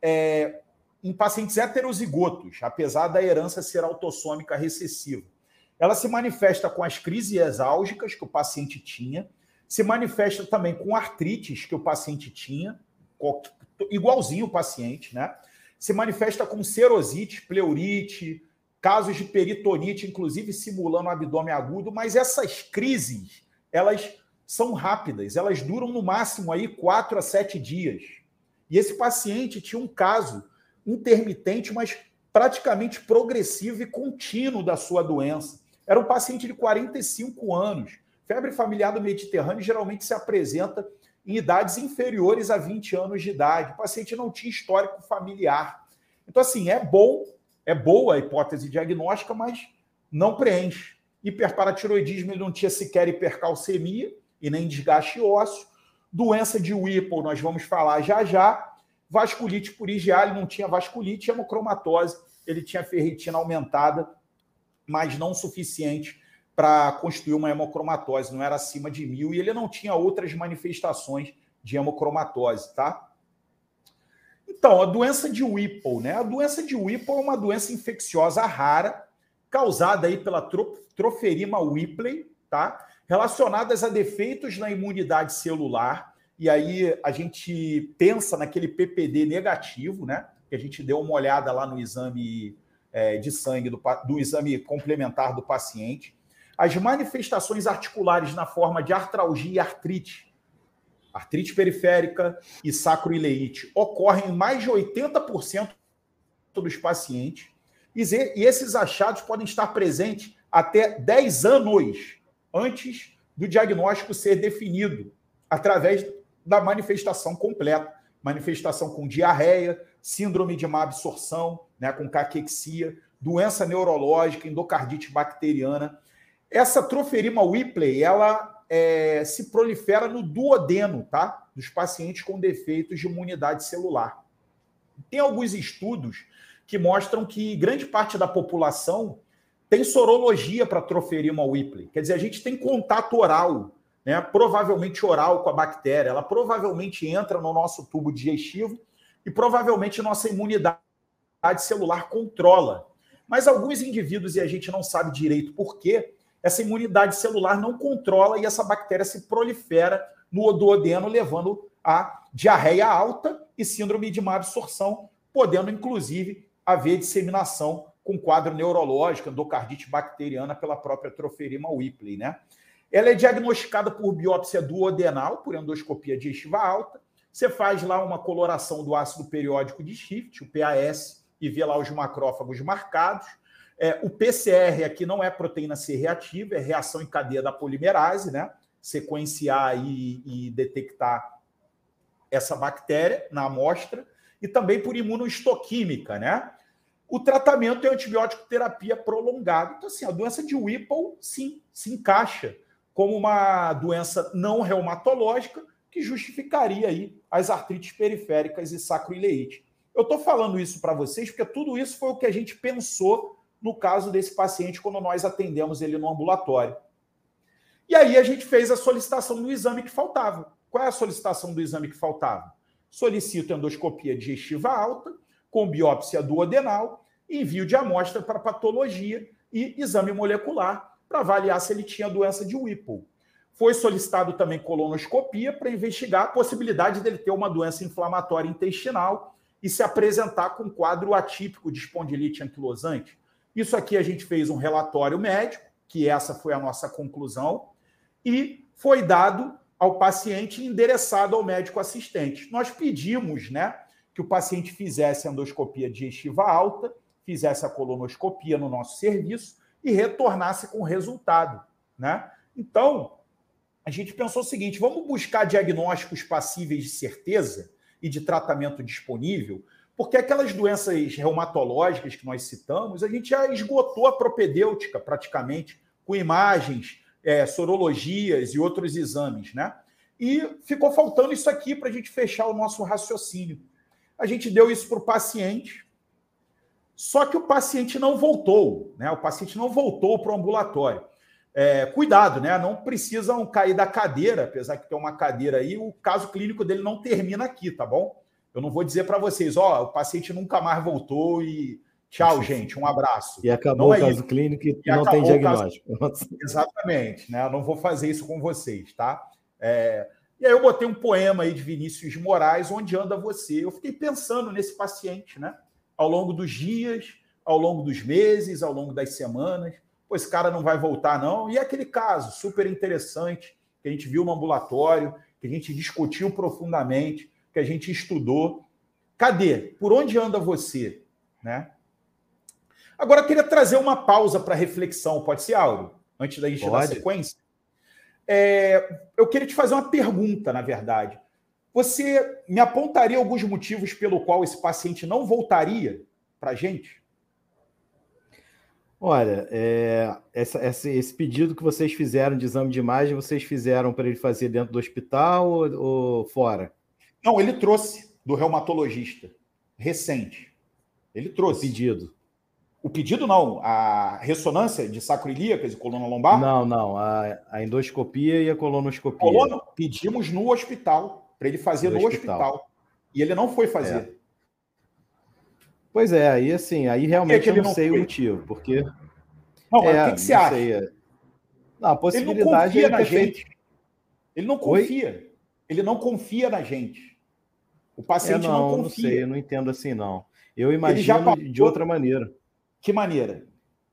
é, em pacientes heterozigotos, apesar da herança ser autossômica recessiva. Ela se manifesta com as crises exálgicas que o paciente tinha, se manifesta também com artrites que o paciente tinha, igualzinho o paciente, né? Se manifesta com serosite, pleurite, casos de peritonite, inclusive simulando abdômen agudo, mas essas crises, elas são rápidas, elas duram no máximo aí quatro a sete dias. E esse paciente tinha um caso intermitente, mas praticamente progressivo e contínuo da sua doença. Era um paciente de quarenta e cinco anos. Febre familiar do Mediterrâneo geralmente se apresenta em idades inferiores a vinte anos de idade. O paciente não tinha histórico familiar. Então, assim, é bom, é boa a hipótese diagnóstica, mas não preenche. Hiperparatiroidismo, ele não tinha sequer hipercalcemia e nem desgaste ósseo. Doença de Whipple, nós vamos falar já já. Vasculite por I G A, ele não tinha vasculite, hemocromatose, ele tinha ferritina aumentada, mas não suficiente para constituir uma hemocromatose, não era acima de mil, e ele não tinha outras manifestações de hemocromatose, tá? Então, a doença de Whipple, né? A doença de Whipple é uma doença infecciosa rara, causada aí pela Troferima whipplei, tá? Relacionadas a defeitos na imunidade celular, e aí a gente pensa naquele P P D negativo, né? Que a gente deu uma olhada lá no exame é, de sangue, do, do exame complementar do paciente. as manifestações articulares na forma de artralgia e artrite, artrite periférica e sacroileite, ocorrem em mais de oitenta por cento dos pacientes, e esses achados podem estar presentes até dez anos antes do diagnóstico ser definido, através da manifestação completa. Manifestação com diarreia, síndrome de má absorção, né, com caquexia, doença neurológica, endocardite bacteriana. Essa troferima Whippley, ela é, se prolifera no duodeno, tá? Dos pacientes com defeitos de imunidade celular. Tem alguns estudos que mostram que grande parte da população tem sorologia para troferima Whippley. Quer dizer, a gente tem contato oral, né, provavelmente oral com a bactéria. Ela provavelmente entra no nosso tubo digestivo e provavelmente nossa imunidade celular controla. Mas alguns indivíduos, e a gente não sabe direito por quê, essa imunidade celular não controla e essa bactéria se prolifera no duodeno, levando a diarreia alta e síndrome de má absorção, podendo, inclusive, haver disseminação com quadro neurológico, endocardite bacteriana pela própria troferima Whippley, né? Ela é diagnosticada por biópsia duodenal, por endoscopia digestiva alta. Você faz lá uma coloração do ácido periódico de Schiff, o P A S, e vê lá os macrófagos marcados. É, o P C R aqui não é proteína C reativa, é reação em cadeia da polimerase, né? Sequenciar e, e detectar essa bactéria na amostra, e também por imunohistoquímica, né? O tratamento é antibiótico terapia prolongada. Então, assim, a doença de Whipple, sim, se encaixa como uma doença não reumatológica que justificaria aí as artrites periféricas e sacroileite. Eu estou falando isso para vocês porque tudo isso foi o que a gente pensou no caso desse paciente quando nós atendemos ele no ambulatório. E aí a gente fez a solicitação do exame que faltava. Qual é a solicitação do exame que faltava? Solicito endoscopia digestiva alta, com biópsia duodenal, envio de amostra para patologia e exame molecular para avaliar se ele tinha doença de Whipple. Foi solicitado também colonoscopia para investigar a possibilidade dele ter uma doença inflamatória intestinal e se apresentar com um quadro atípico de espondilite anquilosante. Isso aqui a gente fez um relatório médico, que essa foi a nossa conclusão, e foi dado ao paciente endereçado ao médico assistente. Nós pedimos, né, que o paciente fizesse a endoscopia digestiva alta, fizesse a colonoscopia no nosso serviço e retornasse com o resultado, né? Então, a gente pensou o seguinte, vamos buscar diagnósticos passíveis de certeza e de tratamento disponível, porque aquelas doenças reumatológicas que nós citamos, a gente já esgotou a propedêutica praticamente, com imagens, é, sorologias e outros exames, né? E ficou faltando isso aqui para a gente fechar o nosso raciocínio. A gente deu isso para o paciente, só que o paciente não voltou, né? O paciente não voltou para o ambulatório. É, cuidado, né? Não precisam cair da cadeira, apesar que tem uma cadeira aí, o caso clínico dele não termina aqui, tá bom? Eu não vou dizer para vocês, ó, o paciente nunca mais voltou e tchau, gente, um abraço. E acabou não o é caso isso. clínico e, e não tem diagnóstico. Caso... Exatamente, né? Eu não vou fazer isso com vocês, tá? É... E aí eu botei um poema aí de Vinícius de Moraes, Onde Anda Você? Eu fiquei pensando nesse paciente, né? Ao longo dos dias, ao longo dos meses, ao longo das semanas. Pô, esse cara não vai voltar, não. E aquele caso super interessante que a gente viu no ambulatório, que a gente discutiu profundamente, que a gente estudou. Cadê? Por onde anda você? Né? Agora, eu queria trazer uma pausa para reflexão. Pode ser, Áureo? Antes da gente Pode. dar sequência? É, eu queria te fazer uma pergunta, na verdade. Você me apontaria alguns motivos pelo qual esse paciente não voltaria para a gente? Olha, é, essa, essa, esse pedido que vocês fizeram de exame de imagem, vocês fizeram para ele fazer dentro do hospital ou, ou fora? Não, ele trouxe do reumatologista, recente. Ele trouxe. O pedido. O pedido não, a ressonância de sacroiliacas e coluna lombar? Não, não, a, a endoscopia e a colonoscopia. Coluna, pedimos no hospital, para ele fazer no, no hospital. hospital. E ele não foi fazer. É. Pois é, aí assim, aí realmente que eu não, não sei foi? o motivo, porque... Não, mas é, o que, que você acha? Sei. Não, a possibilidade ele não confia é na gente. Feito... Ele não confia. Oi? Ele não confia na gente. O paciente é, não, não confia. Não sei, eu não entendo assim, não. Eu imagino já passou... de outra maneira. Que maneira?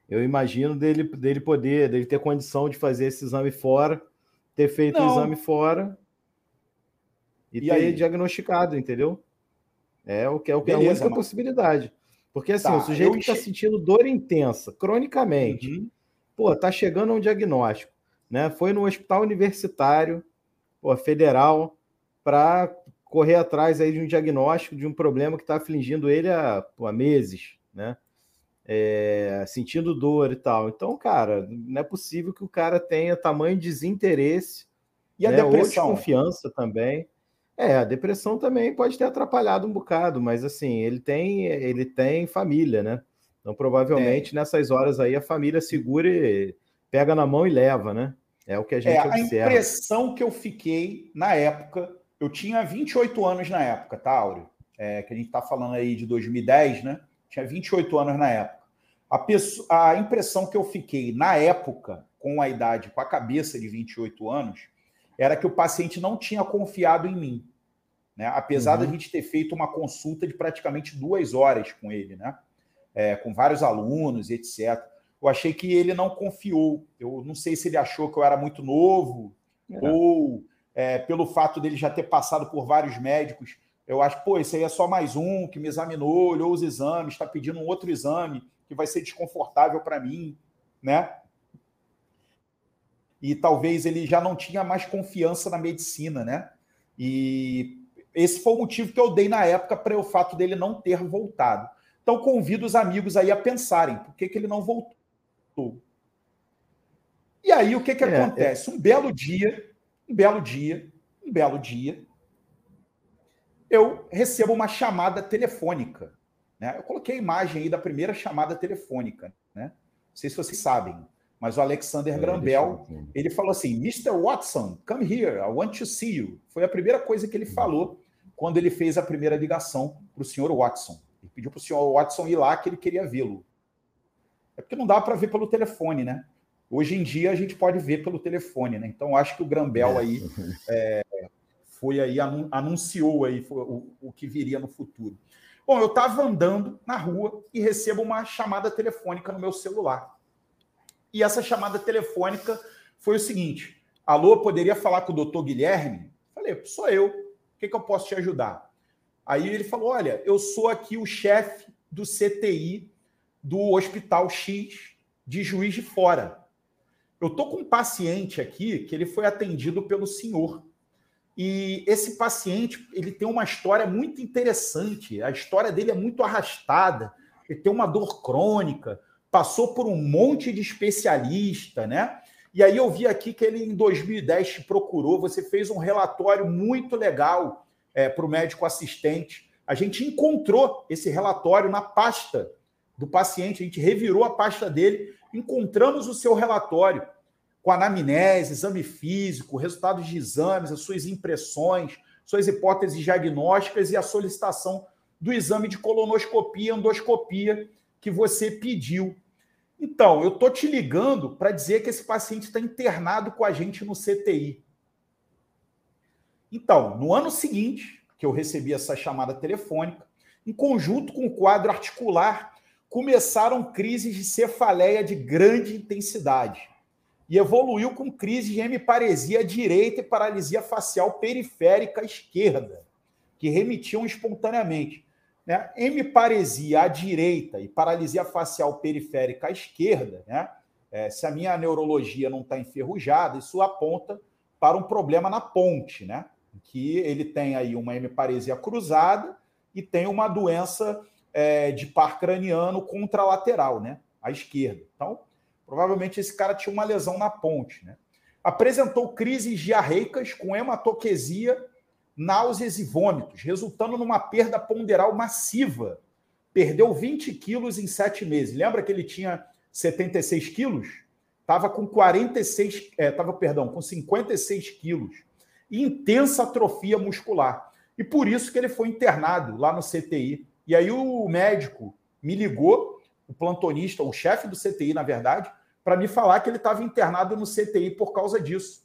Eu imagino dele, dele poder, dele ter condição de fazer esse exame fora, ter feito Não. o exame fora e, E ter aí? diagnosticado, entendeu? É o que é, o que é a Beleza, única mas- possibilidade. Porque assim, Tá, o sujeito eu que está enche- sentindo dor intensa, cronicamente, Uhum. pô, tá chegando a um diagnóstico, né? Foi no hospital universitário, pô, federal, para correr atrás aí de um diagnóstico de um problema que está afligindo ele há, pô, há meses, né? É, sentindo dor e tal. Então, cara, não é possível que o cara tenha tamanho desinteresse, E a né? Ou depressão? desconfiança também. É, a depressão também pode ter atrapalhado um bocado, mas assim, ele tem, ele tem família, né? Então, provavelmente, Tem. nessas horas aí, a família segura e pega na mão e leva, né? É o que a É, gente a observa. impressão que eu fiquei na época, eu tinha vinte e oito anos na época, tá, Áureo? É, que a gente está falando aí de dois mil e dez, né? Tinha vinte e oito anos na época. A, pessoa, a impressão que eu fiquei na época, com a idade, com a cabeça de vinte e oito anos, era que o paciente não tinha confiado em mim, né? Apesar Uhum. da gente ter feito uma consulta de praticamente duas horas com ele, né? É, com vários alunos, etcétera. Eu achei que ele não confiou. Eu não sei se ele achou que eu era muito novo, É. ou é, pelo fato dele já ter passado por vários médicos, eu acho, pô, esse aí é só mais um que me examinou, olhou os exames, está pedindo um outro exame que vai ser desconfortável para mim, né? E talvez ele já não tinha mais confiança na medicina, né? E esse foi o motivo que eu dei na época para o fato dele não ter voltado. Então, convido os amigos aí a pensarem por que, que ele não voltou. E aí, o que, que É, é. acontece? Um belo dia, um belo dia, um belo dia, eu recebo uma chamada telefônica. Né? Eu coloquei a imagem aí da primeira chamada telefônica. Né? Não sei se vocês sabem, mas o Alexander É, Graham deixa eu Bell, ver aqui. ele falou assim, mister Watson, come here, I want to see you. Foi a primeira coisa que ele falou quando ele fez a primeira ligação para o senhor Watson. Ele pediu para o senhor Watson ir lá que ele queria vê-lo. É porque não dá para ver pelo telefone, né? Hoje em dia a gente pode ver pelo telefone, né? Então acho que o Graham Bell aí é, foi aí, anunciou aí o, o que viria no futuro. Bom, eu estava andando na rua e recebo uma chamada telefônica no meu celular. E essa chamada telefônica foi o seguinte: alô, poderia falar com o doutor Guilherme? Falei, sou eu. O que, que eu posso te ajudar? Aí ele falou, olha, eu sou aqui o chefe do C T I do Hospital X de Juiz de Fora. Eu estou com um paciente aqui que ele foi atendido pelo senhor. E esse paciente, ele tem uma história muito interessante. A história dele é muito arrastada. Ele tem uma dor crônica, passou por um monte de especialista, né? E aí eu vi aqui que ele, em dois mil e dez, te procurou. Você fez um relatório muito legal é, para o médico assistente. A gente encontrou esse relatório na pasta do paciente. A gente revirou a pasta dele, encontramos o seu relatório com anamnese, exame físico, resultados de exames, as suas impressões, suas hipóteses diagnósticas e a solicitação do exame de colonoscopia e endoscopia que você pediu. Então, eu estou te ligando para dizer que esse paciente está internado com a gente no C T I. Então, no ano seguinte, que eu recebi essa chamada telefônica, em conjunto com o quadro articular, começaram crises de cefaleia de grande intensidade e evoluiu com crise de hemiparesia direita e paralisia facial periférica esquerda, que remitiam espontaneamente. Né? Hemiparesia à direita e paralisia facial periférica à esquerda, né? É, se a minha neurologia não está enferrujada, isso aponta para um problema na ponte, né? Que ele tem aí uma hemiparesia cruzada e tem uma doença é, de par craniano contralateral, né? À esquerda. Então, provavelmente esse cara tinha uma lesão na ponte, né? Apresentou crises diarreicas com hematoquesia, náuseas e vômitos, resultando numa perda ponderal massiva. Perdeu vinte quilos em sete meses. Lembra que ele tinha setenta e seis quilos? Estava com quarenta e seis, estava, é, perdão, com cinquenta e seis quilos. E intensa atrofia muscular. E por isso que ele foi internado lá no C T I. E aí o médico me ligou, o plantonista, o chefe do C T I, na verdade, para me falar que ele estava internado no C T I por causa disso.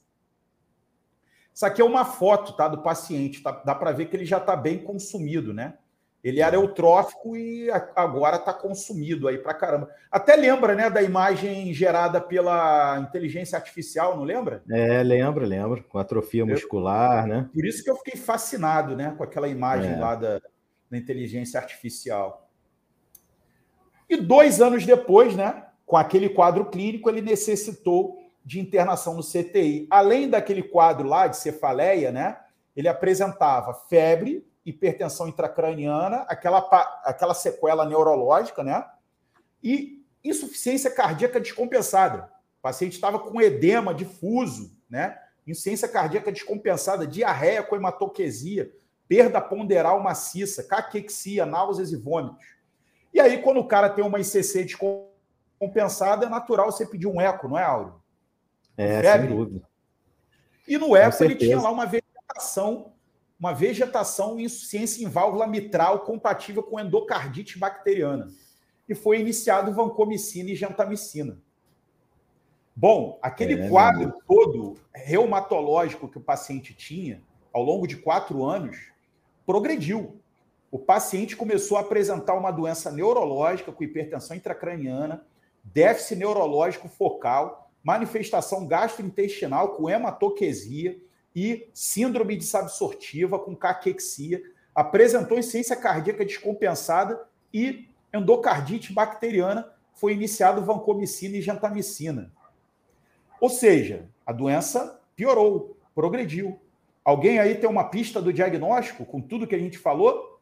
Isso aqui é uma foto, tá, do paciente. Tá? Dá para ver que ele já está bem consumido, né? Ele era eutrófico e agora está consumido aí pra caramba. Até lembra, né, da imagem gerada pela inteligência artificial, não lembra? É, lembra, lembra. Com atrofia muscular, né? Por isso que eu fiquei fascinado, né, com aquela imagem é. lá da, da inteligência artificial. E dois anos depois, né, com aquele quadro clínico, ele necessitou de internação no C T I. Além daquele quadro lá de cefaleia, né, ele apresentava febre, hipertensão intracraniana, aquela, aquela sequela neurológica, né? E insuficiência cardíaca descompensada. O paciente estava com edema difuso, né? Insuficiência cardíaca descompensada, diarreia com hematoquesia, perda ponderal maciça, caquexia, náuseas e vômitos. E aí, quando o cara tem uma I C C descompensada, é natural você pedir um eco, não é, Áureo? É, febre. Sem dúvida. E no eco ele tinha lá uma vegetação uma vegetação e insuficiência em válvula mitral compatível com endocardite bacteriana. E foi iniciado vancomicina e gentamicina. Bom, aquele é, quadro é. todo reumatológico que o paciente tinha, ao longo de quatro anos, progrediu. O paciente começou a apresentar uma doença neurológica com hipertensão intracraniana, déficit neurológico focal, manifestação gastrointestinal com hematoquesia, e síndrome desabsortiva com caquexia, apresentou insuficiência cardíaca descompensada e endocardite bacteriana, foi iniciado vancomicina e gentamicina. Ou seja, a doença piorou, progrediu. Alguém aí tem uma pista do diagnóstico com tudo que a gente falou?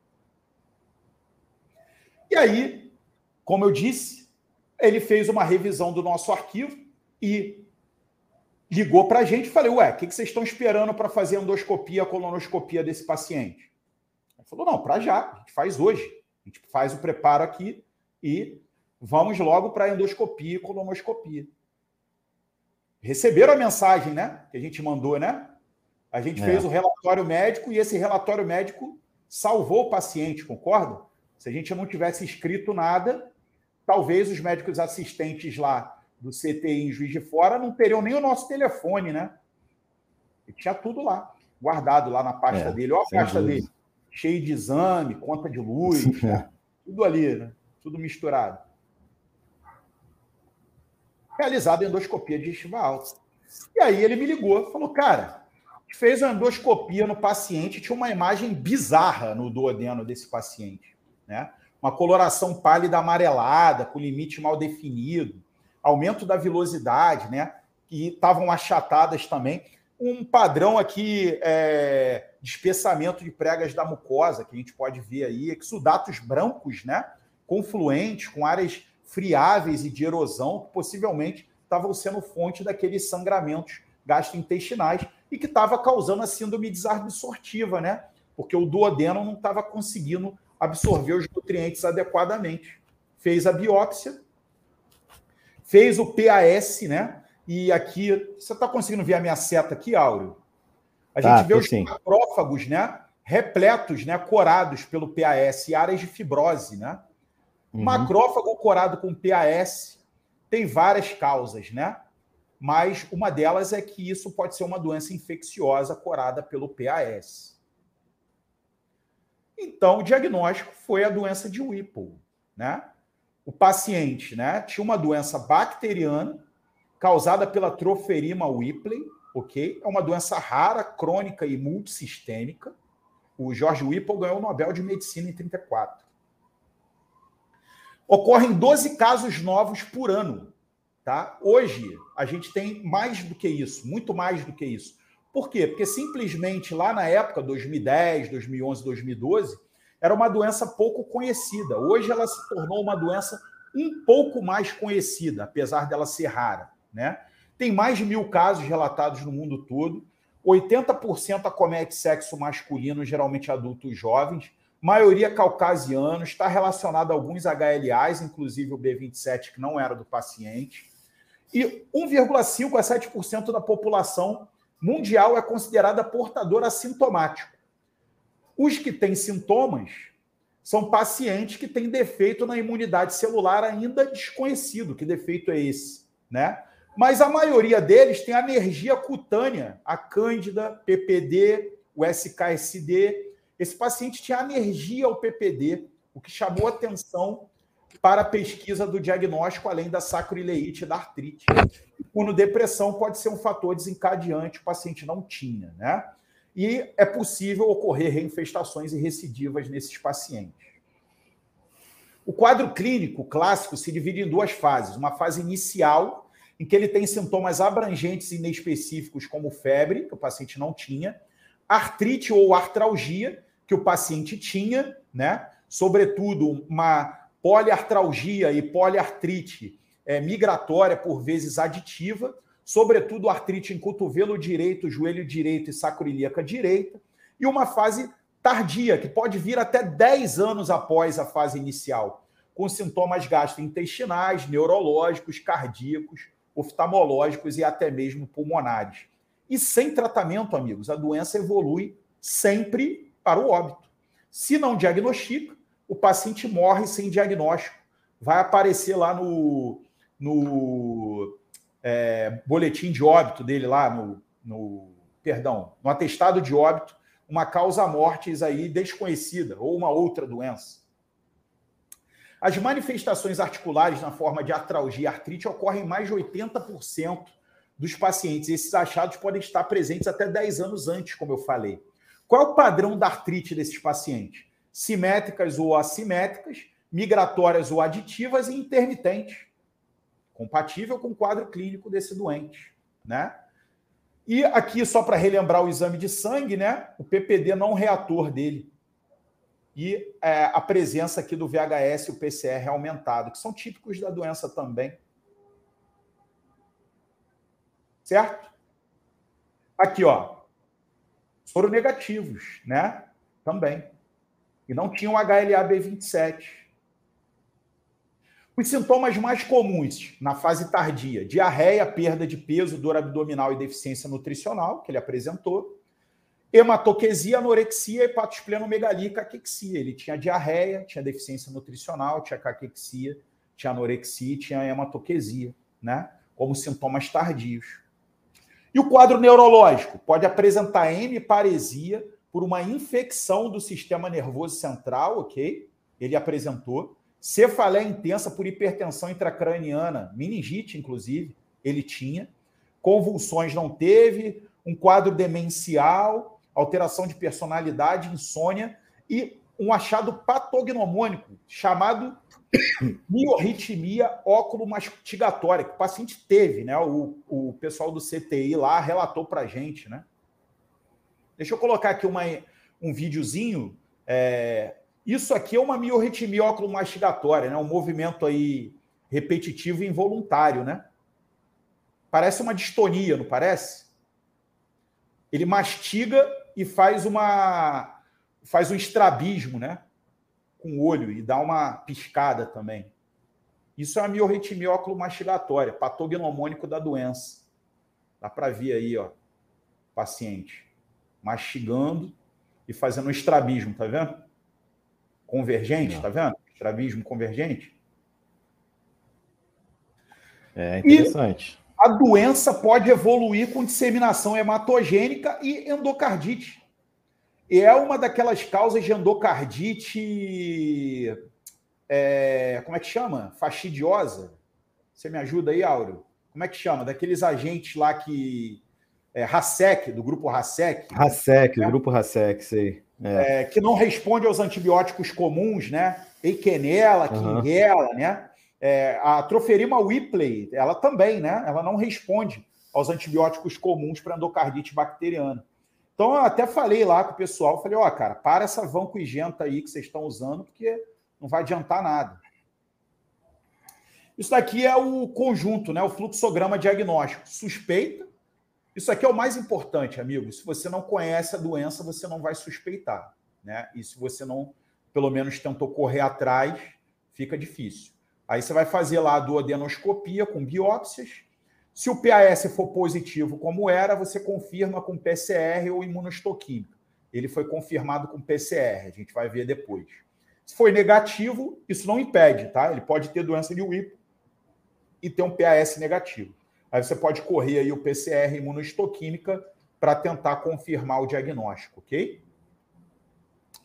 E aí, como eu disse, ele fez uma revisão do nosso arquivo e ligou para a gente e falei, ué, o que, que vocês estão esperando para fazer endoscopia, colonoscopia desse paciente? Ele falou, não, para já, a gente faz hoje. A gente faz o preparo aqui e vamos logo para endoscopia e colonoscopia. Receberam a mensagem, né? Que a gente mandou, né? A gente é. fez o relatório médico e esse relatório médico salvou o paciente, concorda? Se a gente não tivesse escrito nada, talvez os médicos assistentes lá do C T I em Juiz de Fora não teriam nem o nosso telefone, né? Ele tinha tudo lá, guardado lá na pasta é, dele. Olha a pasta dúvida. dele, cheio de exame, conta de luz, né? Tudo ali, né? Tudo misturado. Realizado a endoscopia de estiva alta. E aí ele me ligou, falou, cara, fez uma endoscopia no paciente, tinha uma imagem bizarra no duodeno desse paciente, né? Uma coloração pálida amarelada, com limite mal definido, aumento da vilosidade, né? Que estavam achatadas também. Um padrão aqui é, de espessamento de pregas da mucosa, que a gente pode ver aí, exudatos brancos, né? Confluentes, com áreas friáveis e de erosão, que possivelmente estavam sendo fonte daqueles sangramentos gastrointestinais e que estava causando a síndrome desabsortiva, né? Porque o duodeno não estava conseguindo absorver os nutrientes adequadamente. Fez a biópsia, fez o P A S, né? E aqui, você está conseguindo ver a minha seta aqui, Áureo? A gente tá, vê os sim. macrófagos, né? Repletos, né? Corados pelo P A S e áreas de fibrose, né? Uhum. Macrófago corado com P A S tem várias causas, né? Mas uma delas é que isso pode ser uma doença infecciosa corada pelo P A S. Então, o diagnóstico foi a doença de Whipple, né? O paciente, né, tinha uma doença bacteriana causada pela Troferima Whipple, ok? É uma doença rara, crônica e multissistêmica. O George Whipple ganhou o Nobel de Medicina em trinta e quatro. Ocorrem doze casos novos por ano, tá? Hoje, a gente tem mais do que isso, muito mais do que isso. Por quê? Porque simplesmente lá na época, dois mil e dez, dois mil e onze, dois mil e doze, era uma doença pouco conhecida. Hoje ela se tornou uma doença um pouco mais conhecida, apesar dela ser rara, né? Tem mais de mil casos relatados no mundo todo. oitenta por cento acomete sexo masculino, geralmente adultos jovens. Maioria caucasianos, está relacionado a alguns H L As, inclusive o B vinte e sete, que não era do paciente. E um vírgula cinco a sete por cento da população mundial é considerada portadora assintomático. Os que têm sintomas são pacientes que têm defeito na imunidade celular ainda desconhecido. Que defeito é esse, né? Mas a maioria deles tem alergia cutânea, a Cândida, P P D, o S K S D, Esse paciente tinha alergia ao P P D, o que chamou atenção para a pesquisa do diagnóstico, além da sacroileite e da artrite. Quando depressão pode ser um fator desencadeante, o paciente não tinha, né? E é possível ocorrer reinfestações e recidivas nesses pacientes. O quadro clínico clássico se divide em duas fases. Uma fase inicial, em que ele tem sintomas abrangentes e inespecíficos, como febre, que o paciente não tinha, artrite ou artralgia, que o paciente tinha, né? Sobretudo uma poliartralgia e poliartrite é, migratória, por vezes aditiva, sobretudo artrite em cotovelo direito, joelho direito e sacroiliaca direita, e uma fase tardia, que pode vir até dez anos após a fase inicial, com sintomas gastrointestinais, neurológicos, cardíacos, oftalmológicos e até mesmo pulmonares. E sem tratamento, amigos, a doença evolui sempre para o óbito. Se não diagnostica, o paciente morre sem diagnóstico. Vai aparecer lá no, no é, boletim de óbito dele, lá no, no, perdão, no atestado de óbito, uma causa mortis aí desconhecida, ou uma outra doença. As manifestações articulares na forma de artralgia e artrite ocorrem em mais de oitenta por cento dos pacientes. Esses achados podem estar presentes até dez anos antes, como eu falei. Qual é o padrão da artrite desses pacientes? Simétricas ou assimétricas, migratórias ou aditivas e intermitentes, compatível com o quadro clínico desse doente, né? E aqui, só para relembrar o exame de sangue, né? O P P D não reator dele. E é, a presença aqui do V H S e o P C R aumentado, que são típicos da doença também. Certo? Aqui, ó. Foram negativos, né? Também. E não tinham H L A B vinte e sete. Os sintomas mais comuns na fase tardia: diarreia, perda de peso, dor abdominal e deficiência nutricional, que ele apresentou. Hematoquesia, anorexia, hepatosplenomegalia e caquexia. Ele tinha diarreia, tinha deficiência nutricional, tinha caquexia, tinha anorexia e tinha hematoquesia, né? Como sintomas tardios. E o quadro neurológico pode apresentar hemiparesia por uma infecção do sistema nervoso central, ok? Ele apresentou. Cefaleia intensa por hipertensão intracraniana, meningite, inclusive, ele tinha. Convulsões não teve. Um quadro demencial, alteração de personalidade, insônia e um achado patognomônico chamado miorritmia óculo-mastigatória, que o paciente teve, né? O, o pessoal do C T I lá relatou para a gente, né? Deixa eu colocar aqui uma, um videozinho. É, isso aqui é uma miorritmia óculo-mastigatória, né? Um movimento aí repetitivo e involuntário, né? Parece uma distonia, não parece? Ele mastiga e faz uma faz um estrabismo, né? Com o olho e dá uma piscada também. Isso é uma miorritmia óculo-mastigatória, patognomônico da doença. Dá para ver aí, ó, paciente mastigando e fazendo um estrabismo, tá vendo? Convergente, Não. tá vendo? Estrabismo convergente. É interessante. E a doença pode evoluir com disseminação hematogênica e endocardite. E é uma daquelas causas de endocardite, é, como é que chama? Fastidiosa. Você me ajuda aí, Áureo? Como é que chama? Daqueles agentes lá que... É, Hasek, do grupo Hasek. Hasek, né? Do grupo Hasek, sei. É. É, que não responde aos antibióticos comuns, né? Eikenela, Quinguela, uhum. né? É, a Troferima Whippley, ela também, né? Ela não responde aos antibióticos comuns para endocardite bacteriana. Então, eu até falei lá com o pessoal, falei, ó, oh, cara, para essa vancomycina aí que vocês estão usando, porque não vai adiantar nada. Isso daqui é o conjunto, né? O fluxograma diagnóstico. Suspeita. Isso aqui é o mais importante, amigo. Se você não conhece a doença, você não vai suspeitar, né? E se você não, pelo menos, tentou correr atrás, fica difícil. Aí você vai fazer lá a duodenoscopia com biópsias. Se o P A S for positivo, como era, você confirma com P C R ou imunohistoquímica. Ele foi confirmado com P C R, a gente vai ver depois. Se for negativo, isso não impede, tá? Ele pode ter doença de Whipple e ter um P A S negativo. Aí você pode correr aí o P C R imunohistoquímica para tentar confirmar o diagnóstico, ok?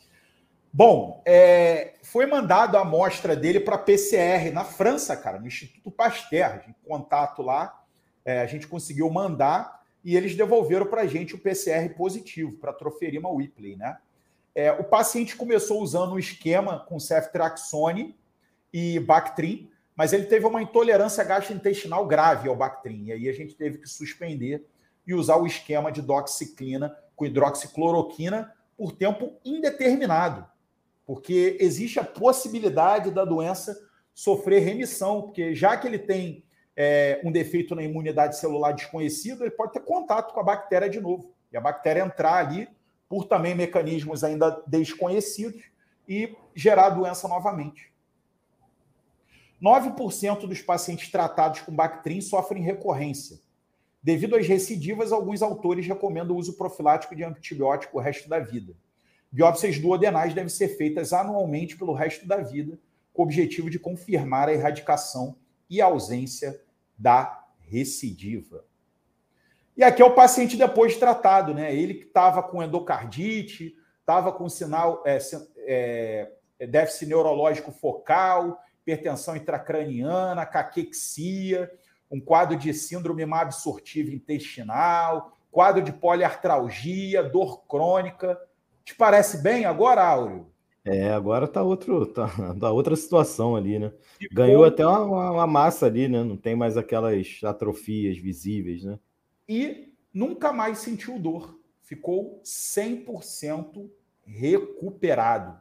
Bom, é, foi mandado a amostra dele para P C R na França, cara, no Instituto Pasteur, em contato lá, é, a gente conseguiu mandar e eles devolveram para a gente o P C R positivo, para Troferima Whippley, né? É, o paciente começou usando um esquema com ceftriaxone e Bactrim, mas ele teve uma intolerância gastrointestinal grave ao Bactrim, e aí a gente teve que suspender e usar o esquema de doxiciclina com hidroxicloroquina por tempo indeterminado, porque existe a possibilidade da doença sofrer remissão, porque já que ele tem é, um defeito na imunidade celular desconhecido, ele pode ter contato com a bactéria de novo, e a bactéria entrar ali por também mecanismos ainda desconhecidos e gerar a doença novamente. nove por cento dos pacientes tratados com Bactrim sofrem recorrência. Devido às recidivas, alguns autores recomendam o uso profilático de antibiótico o resto da vida. Biópsias duodenais devem ser feitas anualmente pelo resto da vida, com o objetivo de confirmar a erradicação e a ausência da recidiva. E aqui é o paciente depois de tratado, né? Ele que estava com endocardite, estava com sinal, é, é, déficit neurológico focal, hipertensão intracraniana, caquexia, um quadro de síndrome absortiva intestinal, quadro de poliartralgia, dor crônica. Te parece bem agora, Áureo? É, agora tá, outro, tá, tá outra situação ali, né? Ficou... Ganhou até uma, uma massa ali, né? Não tem mais aquelas atrofias visíveis, né? E nunca mais sentiu dor. Ficou cem por cento recuperado.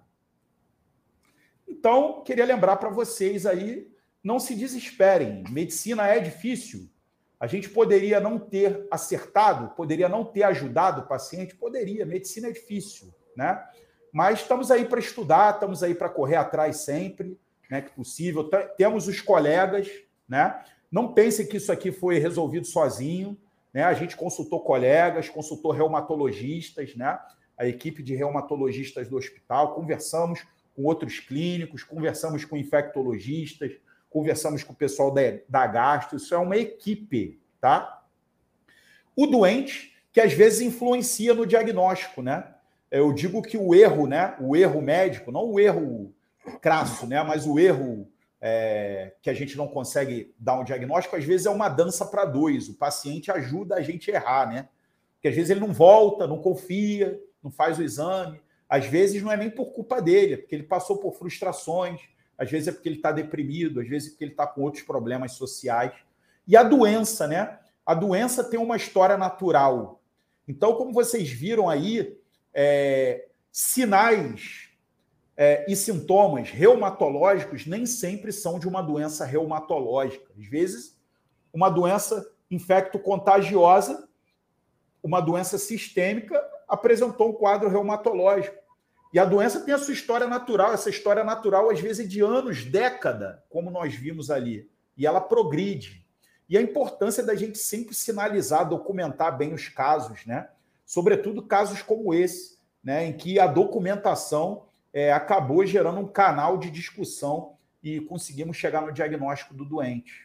Então, queria lembrar para vocês aí, não se desesperem. Medicina é difícil. A gente poderia não ter acertado, poderia não ter ajudado o paciente, poderia. Medicina é difícil, né? Mas estamos aí para estudar, estamos aí para correr atrás sempre, né, que possível. Temos os colegas, né? Não pensem que isso aqui foi resolvido sozinho, né? A gente consultou colegas, consultou reumatologistas, né? A equipe de reumatologistas do hospital, conversamos com outros clínicos, conversamos com infectologistas, conversamos com o pessoal da, da gastro, isso é uma equipe, tá? O doente, que às vezes influencia no diagnóstico, né? Eu digo que o erro, né? O erro médico, não o erro crasso, né? Mas o erro é, que a gente não consegue dar um diagnóstico, às vezes é uma dança para dois. O paciente ajuda a gente a errar, né? Porque às vezes ele não volta, não confia, não faz o exame. Às vezes não é nem por culpa dele, é porque ele passou por frustrações, às vezes é porque ele está deprimido, às vezes é porque ele está com outros problemas sociais. E a doença, né? A doença tem uma história natural. Então, como vocês viram aí, é, sinais é, e sintomas reumatológicos nem sempre são de uma doença reumatológica. Às vezes, uma doença infecto-contagiosa, uma doença sistêmica, apresentou um quadro reumatológico. E a doença tem a sua história natural. Essa história natural, às vezes, é de anos, década, como nós vimos ali. E ela progride. E a importância da gente sempre sinalizar, documentar bem os casos, né? Sobretudo casos como esse, né? Em que a documentação é, acabou gerando um canal de discussão e conseguimos chegar no diagnóstico do doente.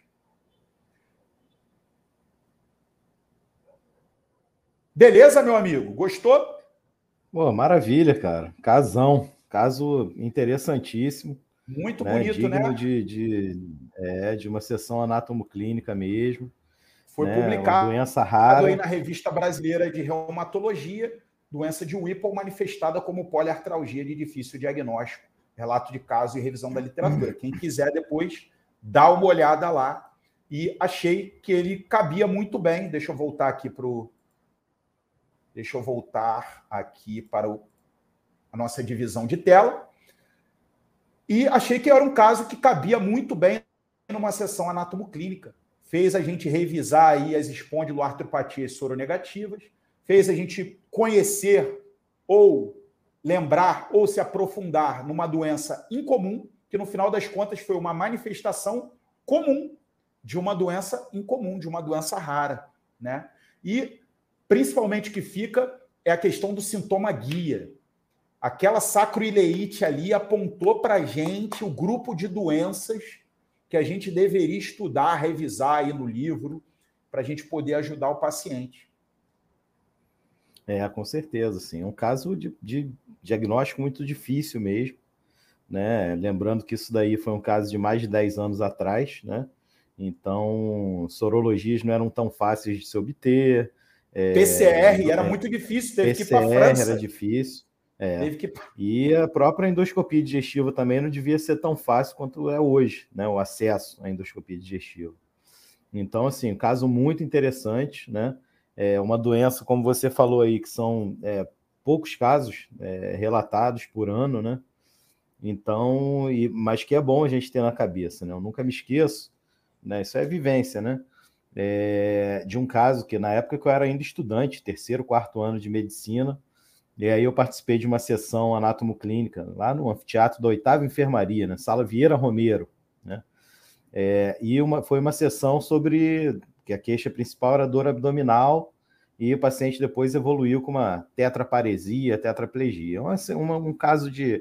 Beleza, meu amigo? Gostou? Pô, maravilha, cara. Casão. Caso interessantíssimo. Muito né? bonito, Digno né? de, de, é, de uma sessão anatomoclínica mesmo. Foi né? publicado uma doença rara. aí na Revista Brasileira de Reumatologia, doença de Whipple manifestada como poliartralgia de difícil diagnóstico. Relato de caso e revisão da literatura. Quem quiser depois, dá uma olhada lá. E achei que ele cabia muito bem. Deixa eu voltar aqui para o... Deixa eu voltar aqui para o, a nossa divisão de tela. E achei que era um caso que cabia muito bem numa sessão anatomoclínica. Fez a gente revisar aí as espondiloartropatias soronegativas, fez a gente conhecer ou lembrar ou se aprofundar numa doença incomum, que no final das contas foi uma manifestação comum de uma doença incomum, de uma doença rara, né? E principalmente o que fica é a questão do sintoma guia. Aquela sacroileite ali apontou para a gente o grupo de doenças que a gente deveria estudar, revisar aí no livro, para a gente poder ajudar o paciente. É, com certeza, sim. É um caso de, de diagnóstico muito difícil mesmo, né? Lembrando que isso daí foi um caso de mais de dez anos atrás, né? Então, sorologias não eram tão fáceis de se obter. P C R É, era é, muito difícil, teve que ir para a P C R era França. difícil. É. Teve que... E a própria endoscopia digestiva também não devia ser tão fácil quanto é hoje, né? O acesso à endoscopia digestiva. Então, assim, um caso muito interessante, né? É uma doença, como você falou aí, que são é, poucos casos é, relatados por ano, né? Então, e, mas que é bom a gente ter na cabeça, né? Eu nunca me esqueço, né? Isso é vivência, né? É, de um caso que na época que eu era ainda estudante, terceiro, quarto ano de medicina, e aí eu participei de uma sessão anatomoclínica lá no anfiteatro da oitava enfermaria, na Sala Vieira Romero, né? É, e uma, foi uma sessão sobre que a queixa principal era dor abdominal e o paciente depois evoluiu com uma tetraparesia, tetraplegia. Uma, uma, um caso de,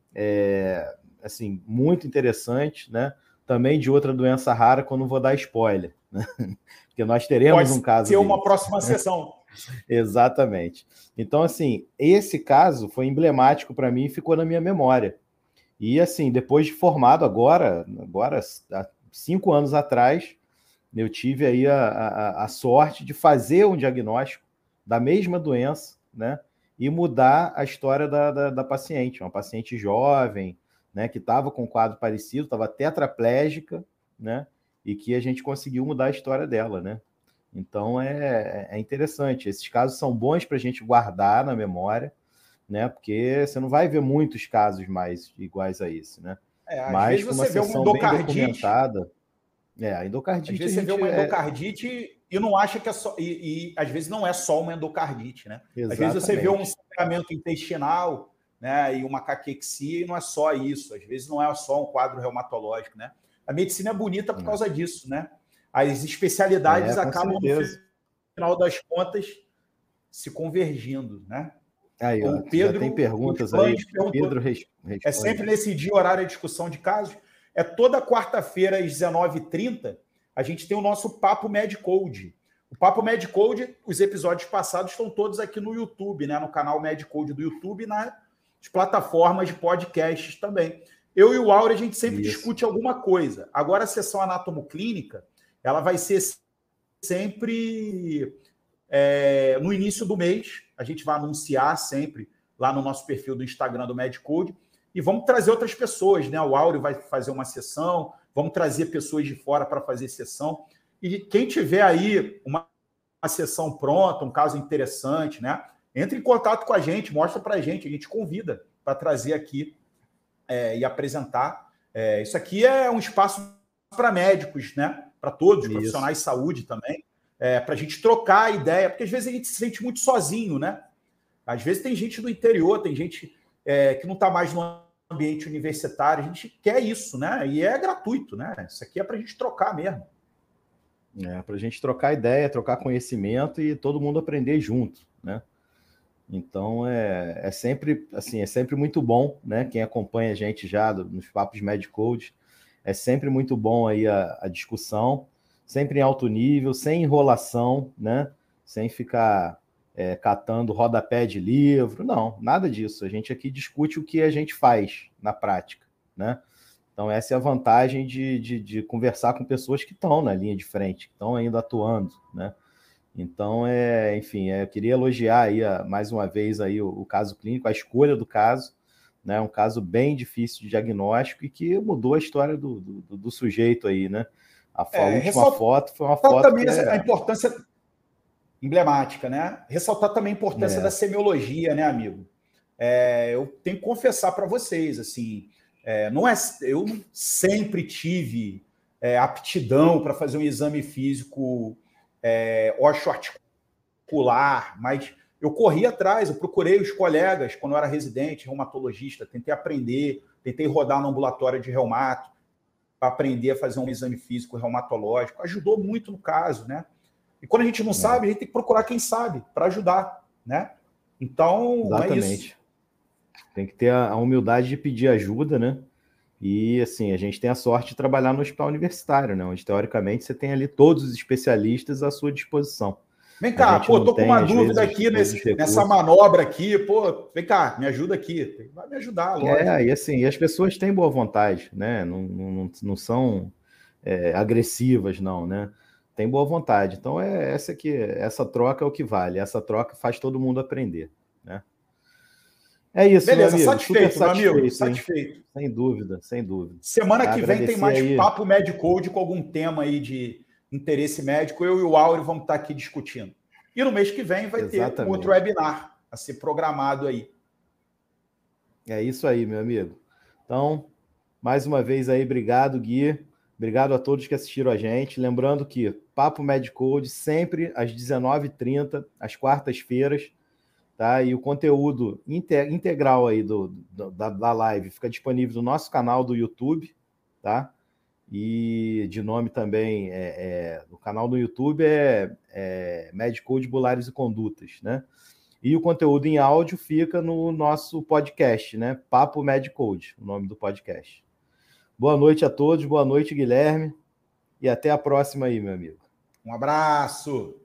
é, assim, muito interessante, né? Também de outra doença rara, que eu não vou dar spoiler, né? Porque nós teremos Pode um caso ser uma desse, próxima né? sessão. Exatamente. Então, assim, esse caso foi emblemático para mim e ficou na minha memória. E, assim, depois de formado agora, agora há cinco anos atrás, eu tive aí a, a, a sorte de fazer um diagnóstico da mesma doença, né? E mudar a história da, da, da paciente. Uma paciente jovem, né? Que estava com um quadro parecido, estava tetraplégica, né? E que a gente conseguiu mudar a história dela, né? Então, é, é interessante. Esses casos são bons para a gente guardar na memória, né? Porque você não vai ver muitos casos mais iguais a esse, né? É, às Mas vezes com uma você vê uma sessão bem endocardite. documentada. É, a Às endocardite a vezes você vê gente uma é... endocardite e não acha que é só. E, e às vezes não é só uma endocardite, né? Exatamente. Às vezes você vê um sangramento intestinal, né? E uma caquexia, e não é só isso. Às vezes não é só um quadro reumatológico, né? A medicina é bonita por causa disso, né? As especialidades é, acabam, certeza. no final das contas, se convergindo, né? Aí, ó, O Pedro, já tem perguntas aí. Pedro res, responde. É sempre nesse dia, horário de discussão de casos. É toda quarta-feira, às dezenove e trinta, a gente tem o nosso Papo MedCode. O Papo MedCode, os episódios passados estão todos aqui no YouTube, né? No canal MedCode do YouTube e nas plataformas de podcasts também. Eu e o Aure, a gente sempre Isso. discute alguma coisa. Agora, a sessão anatomoclínica, ela vai ser sempre é, no início do mês. A gente vai anunciar sempre lá no nosso perfil do Instagram do MedCode. E vamos trazer outras pessoas, né? O Áureo vai fazer uma sessão, vamos trazer pessoas de fora para fazer sessão. E quem tiver aí uma, uma sessão pronta, um caso interessante, né? Entre em contato com a gente, mostra para a gente, a gente convida para trazer aqui é, e apresentar. É, isso aqui é um espaço para médicos, né? Para todos, isso. Profissionais de saúde também, é, para a gente trocar a ideia, porque às vezes a gente se sente muito sozinho, né? Às vezes tem gente do interior, tem gente é, que não está mais no ambiente universitário, a gente quer isso, né? E é gratuito, né? Isso aqui é para a gente trocar mesmo. É, para a gente trocar ideia, trocar conhecimento e todo mundo aprender junto, né? Então, é, é sempre assim, é sempre muito bom, né? Quem acompanha a gente já nos papos MedCode, é sempre muito bom aí a, a discussão, sempre em alto nível, sem enrolação, né? Sem ficar é, catando rodapé de livro, não, nada disso. A gente aqui discute o que a gente faz na prática, né? Então, essa é a vantagem de, de, de conversar com pessoas que estão na linha de frente, que estão ainda atuando, né? Então, é, enfim, é, eu queria elogiar aí, a, mais uma vez aí o, o caso clínico, a escolha do caso, né? Um caso bem difícil de diagnóstico e que mudou a história do, do, do sujeito aí, né? A, é, a última ressalta, foto foi uma foto também que é... a importância emblemática, né? Ressaltar também a importância é. da semiologia, né, amigo? É, eu tenho que confessar para vocês, assim, é, não é, eu sempre tive é, aptidão para fazer um exame físico é, osteoarticular, mas eu corri atrás, eu procurei os colegas quando eu era residente, reumatologista, tentei aprender, tentei rodar no ambulatório de reumato para aprender a fazer um exame físico reumatológico, ajudou muito no caso, né? E quando a gente não é. sabe, a gente tem que procurar quem sabe para ajudar, né? Então, Exatamente. É isso. Tem que ter a humildade de pedir ajuda, né? E, assim, a gente tem a sorte de trabalhar no hospital universitário, né? Onde, teoricamente, você tem ali todos os especialistas à sua disposição. Vem cá, pô, tô com uma dúvida aqui nesse, nessa manobra aqui, pô, vem cá, me ajuda aqui. Vai me ajudar, lógico. É, e assim, e as pessoas têm boa vontade, né? Não, não, não são é, agressivas, não, né? Tem boa vontade. Então, é essa aqui, essa troca é o que vale. Essa troca faz todo mundo aprender, né? É isso, beleza, meu amigo. Satisfeito, Super meu amigo, satisfeito, satisfeito. Sem dúvida, sem dúvida. Semana que Agradecer vem tem mais aí. Papo Medcode com algum tema aí de interesse médico. Eu e o Áureo vamos estar aqui discutindo. E no mês que vem vai Exatamente. ter um outro webinar a ser programado aí. É isso aí, meu amigo. Então, mais uma vez aí, obrigado, Gui. Obrigado a todos que assistiram a gente. Lembrando que Papo Medcode sempre às dezenove e trinta, às quartas-feiras, tá? E o conteúdo integral aí do, do, da, da live fica disponível no nosso canal do YouTube, tá? E de nome também, é, é, o canal do YouTube é, é Medcode Bulares e Condutas, né? E o conteúdo em áudio fica no nosso podcast, né? Papo Medcode, o nome do podcast. Boa noite a todos, boa noite, Guilherme, e até a próxima aí, meu amigo. Um abraço!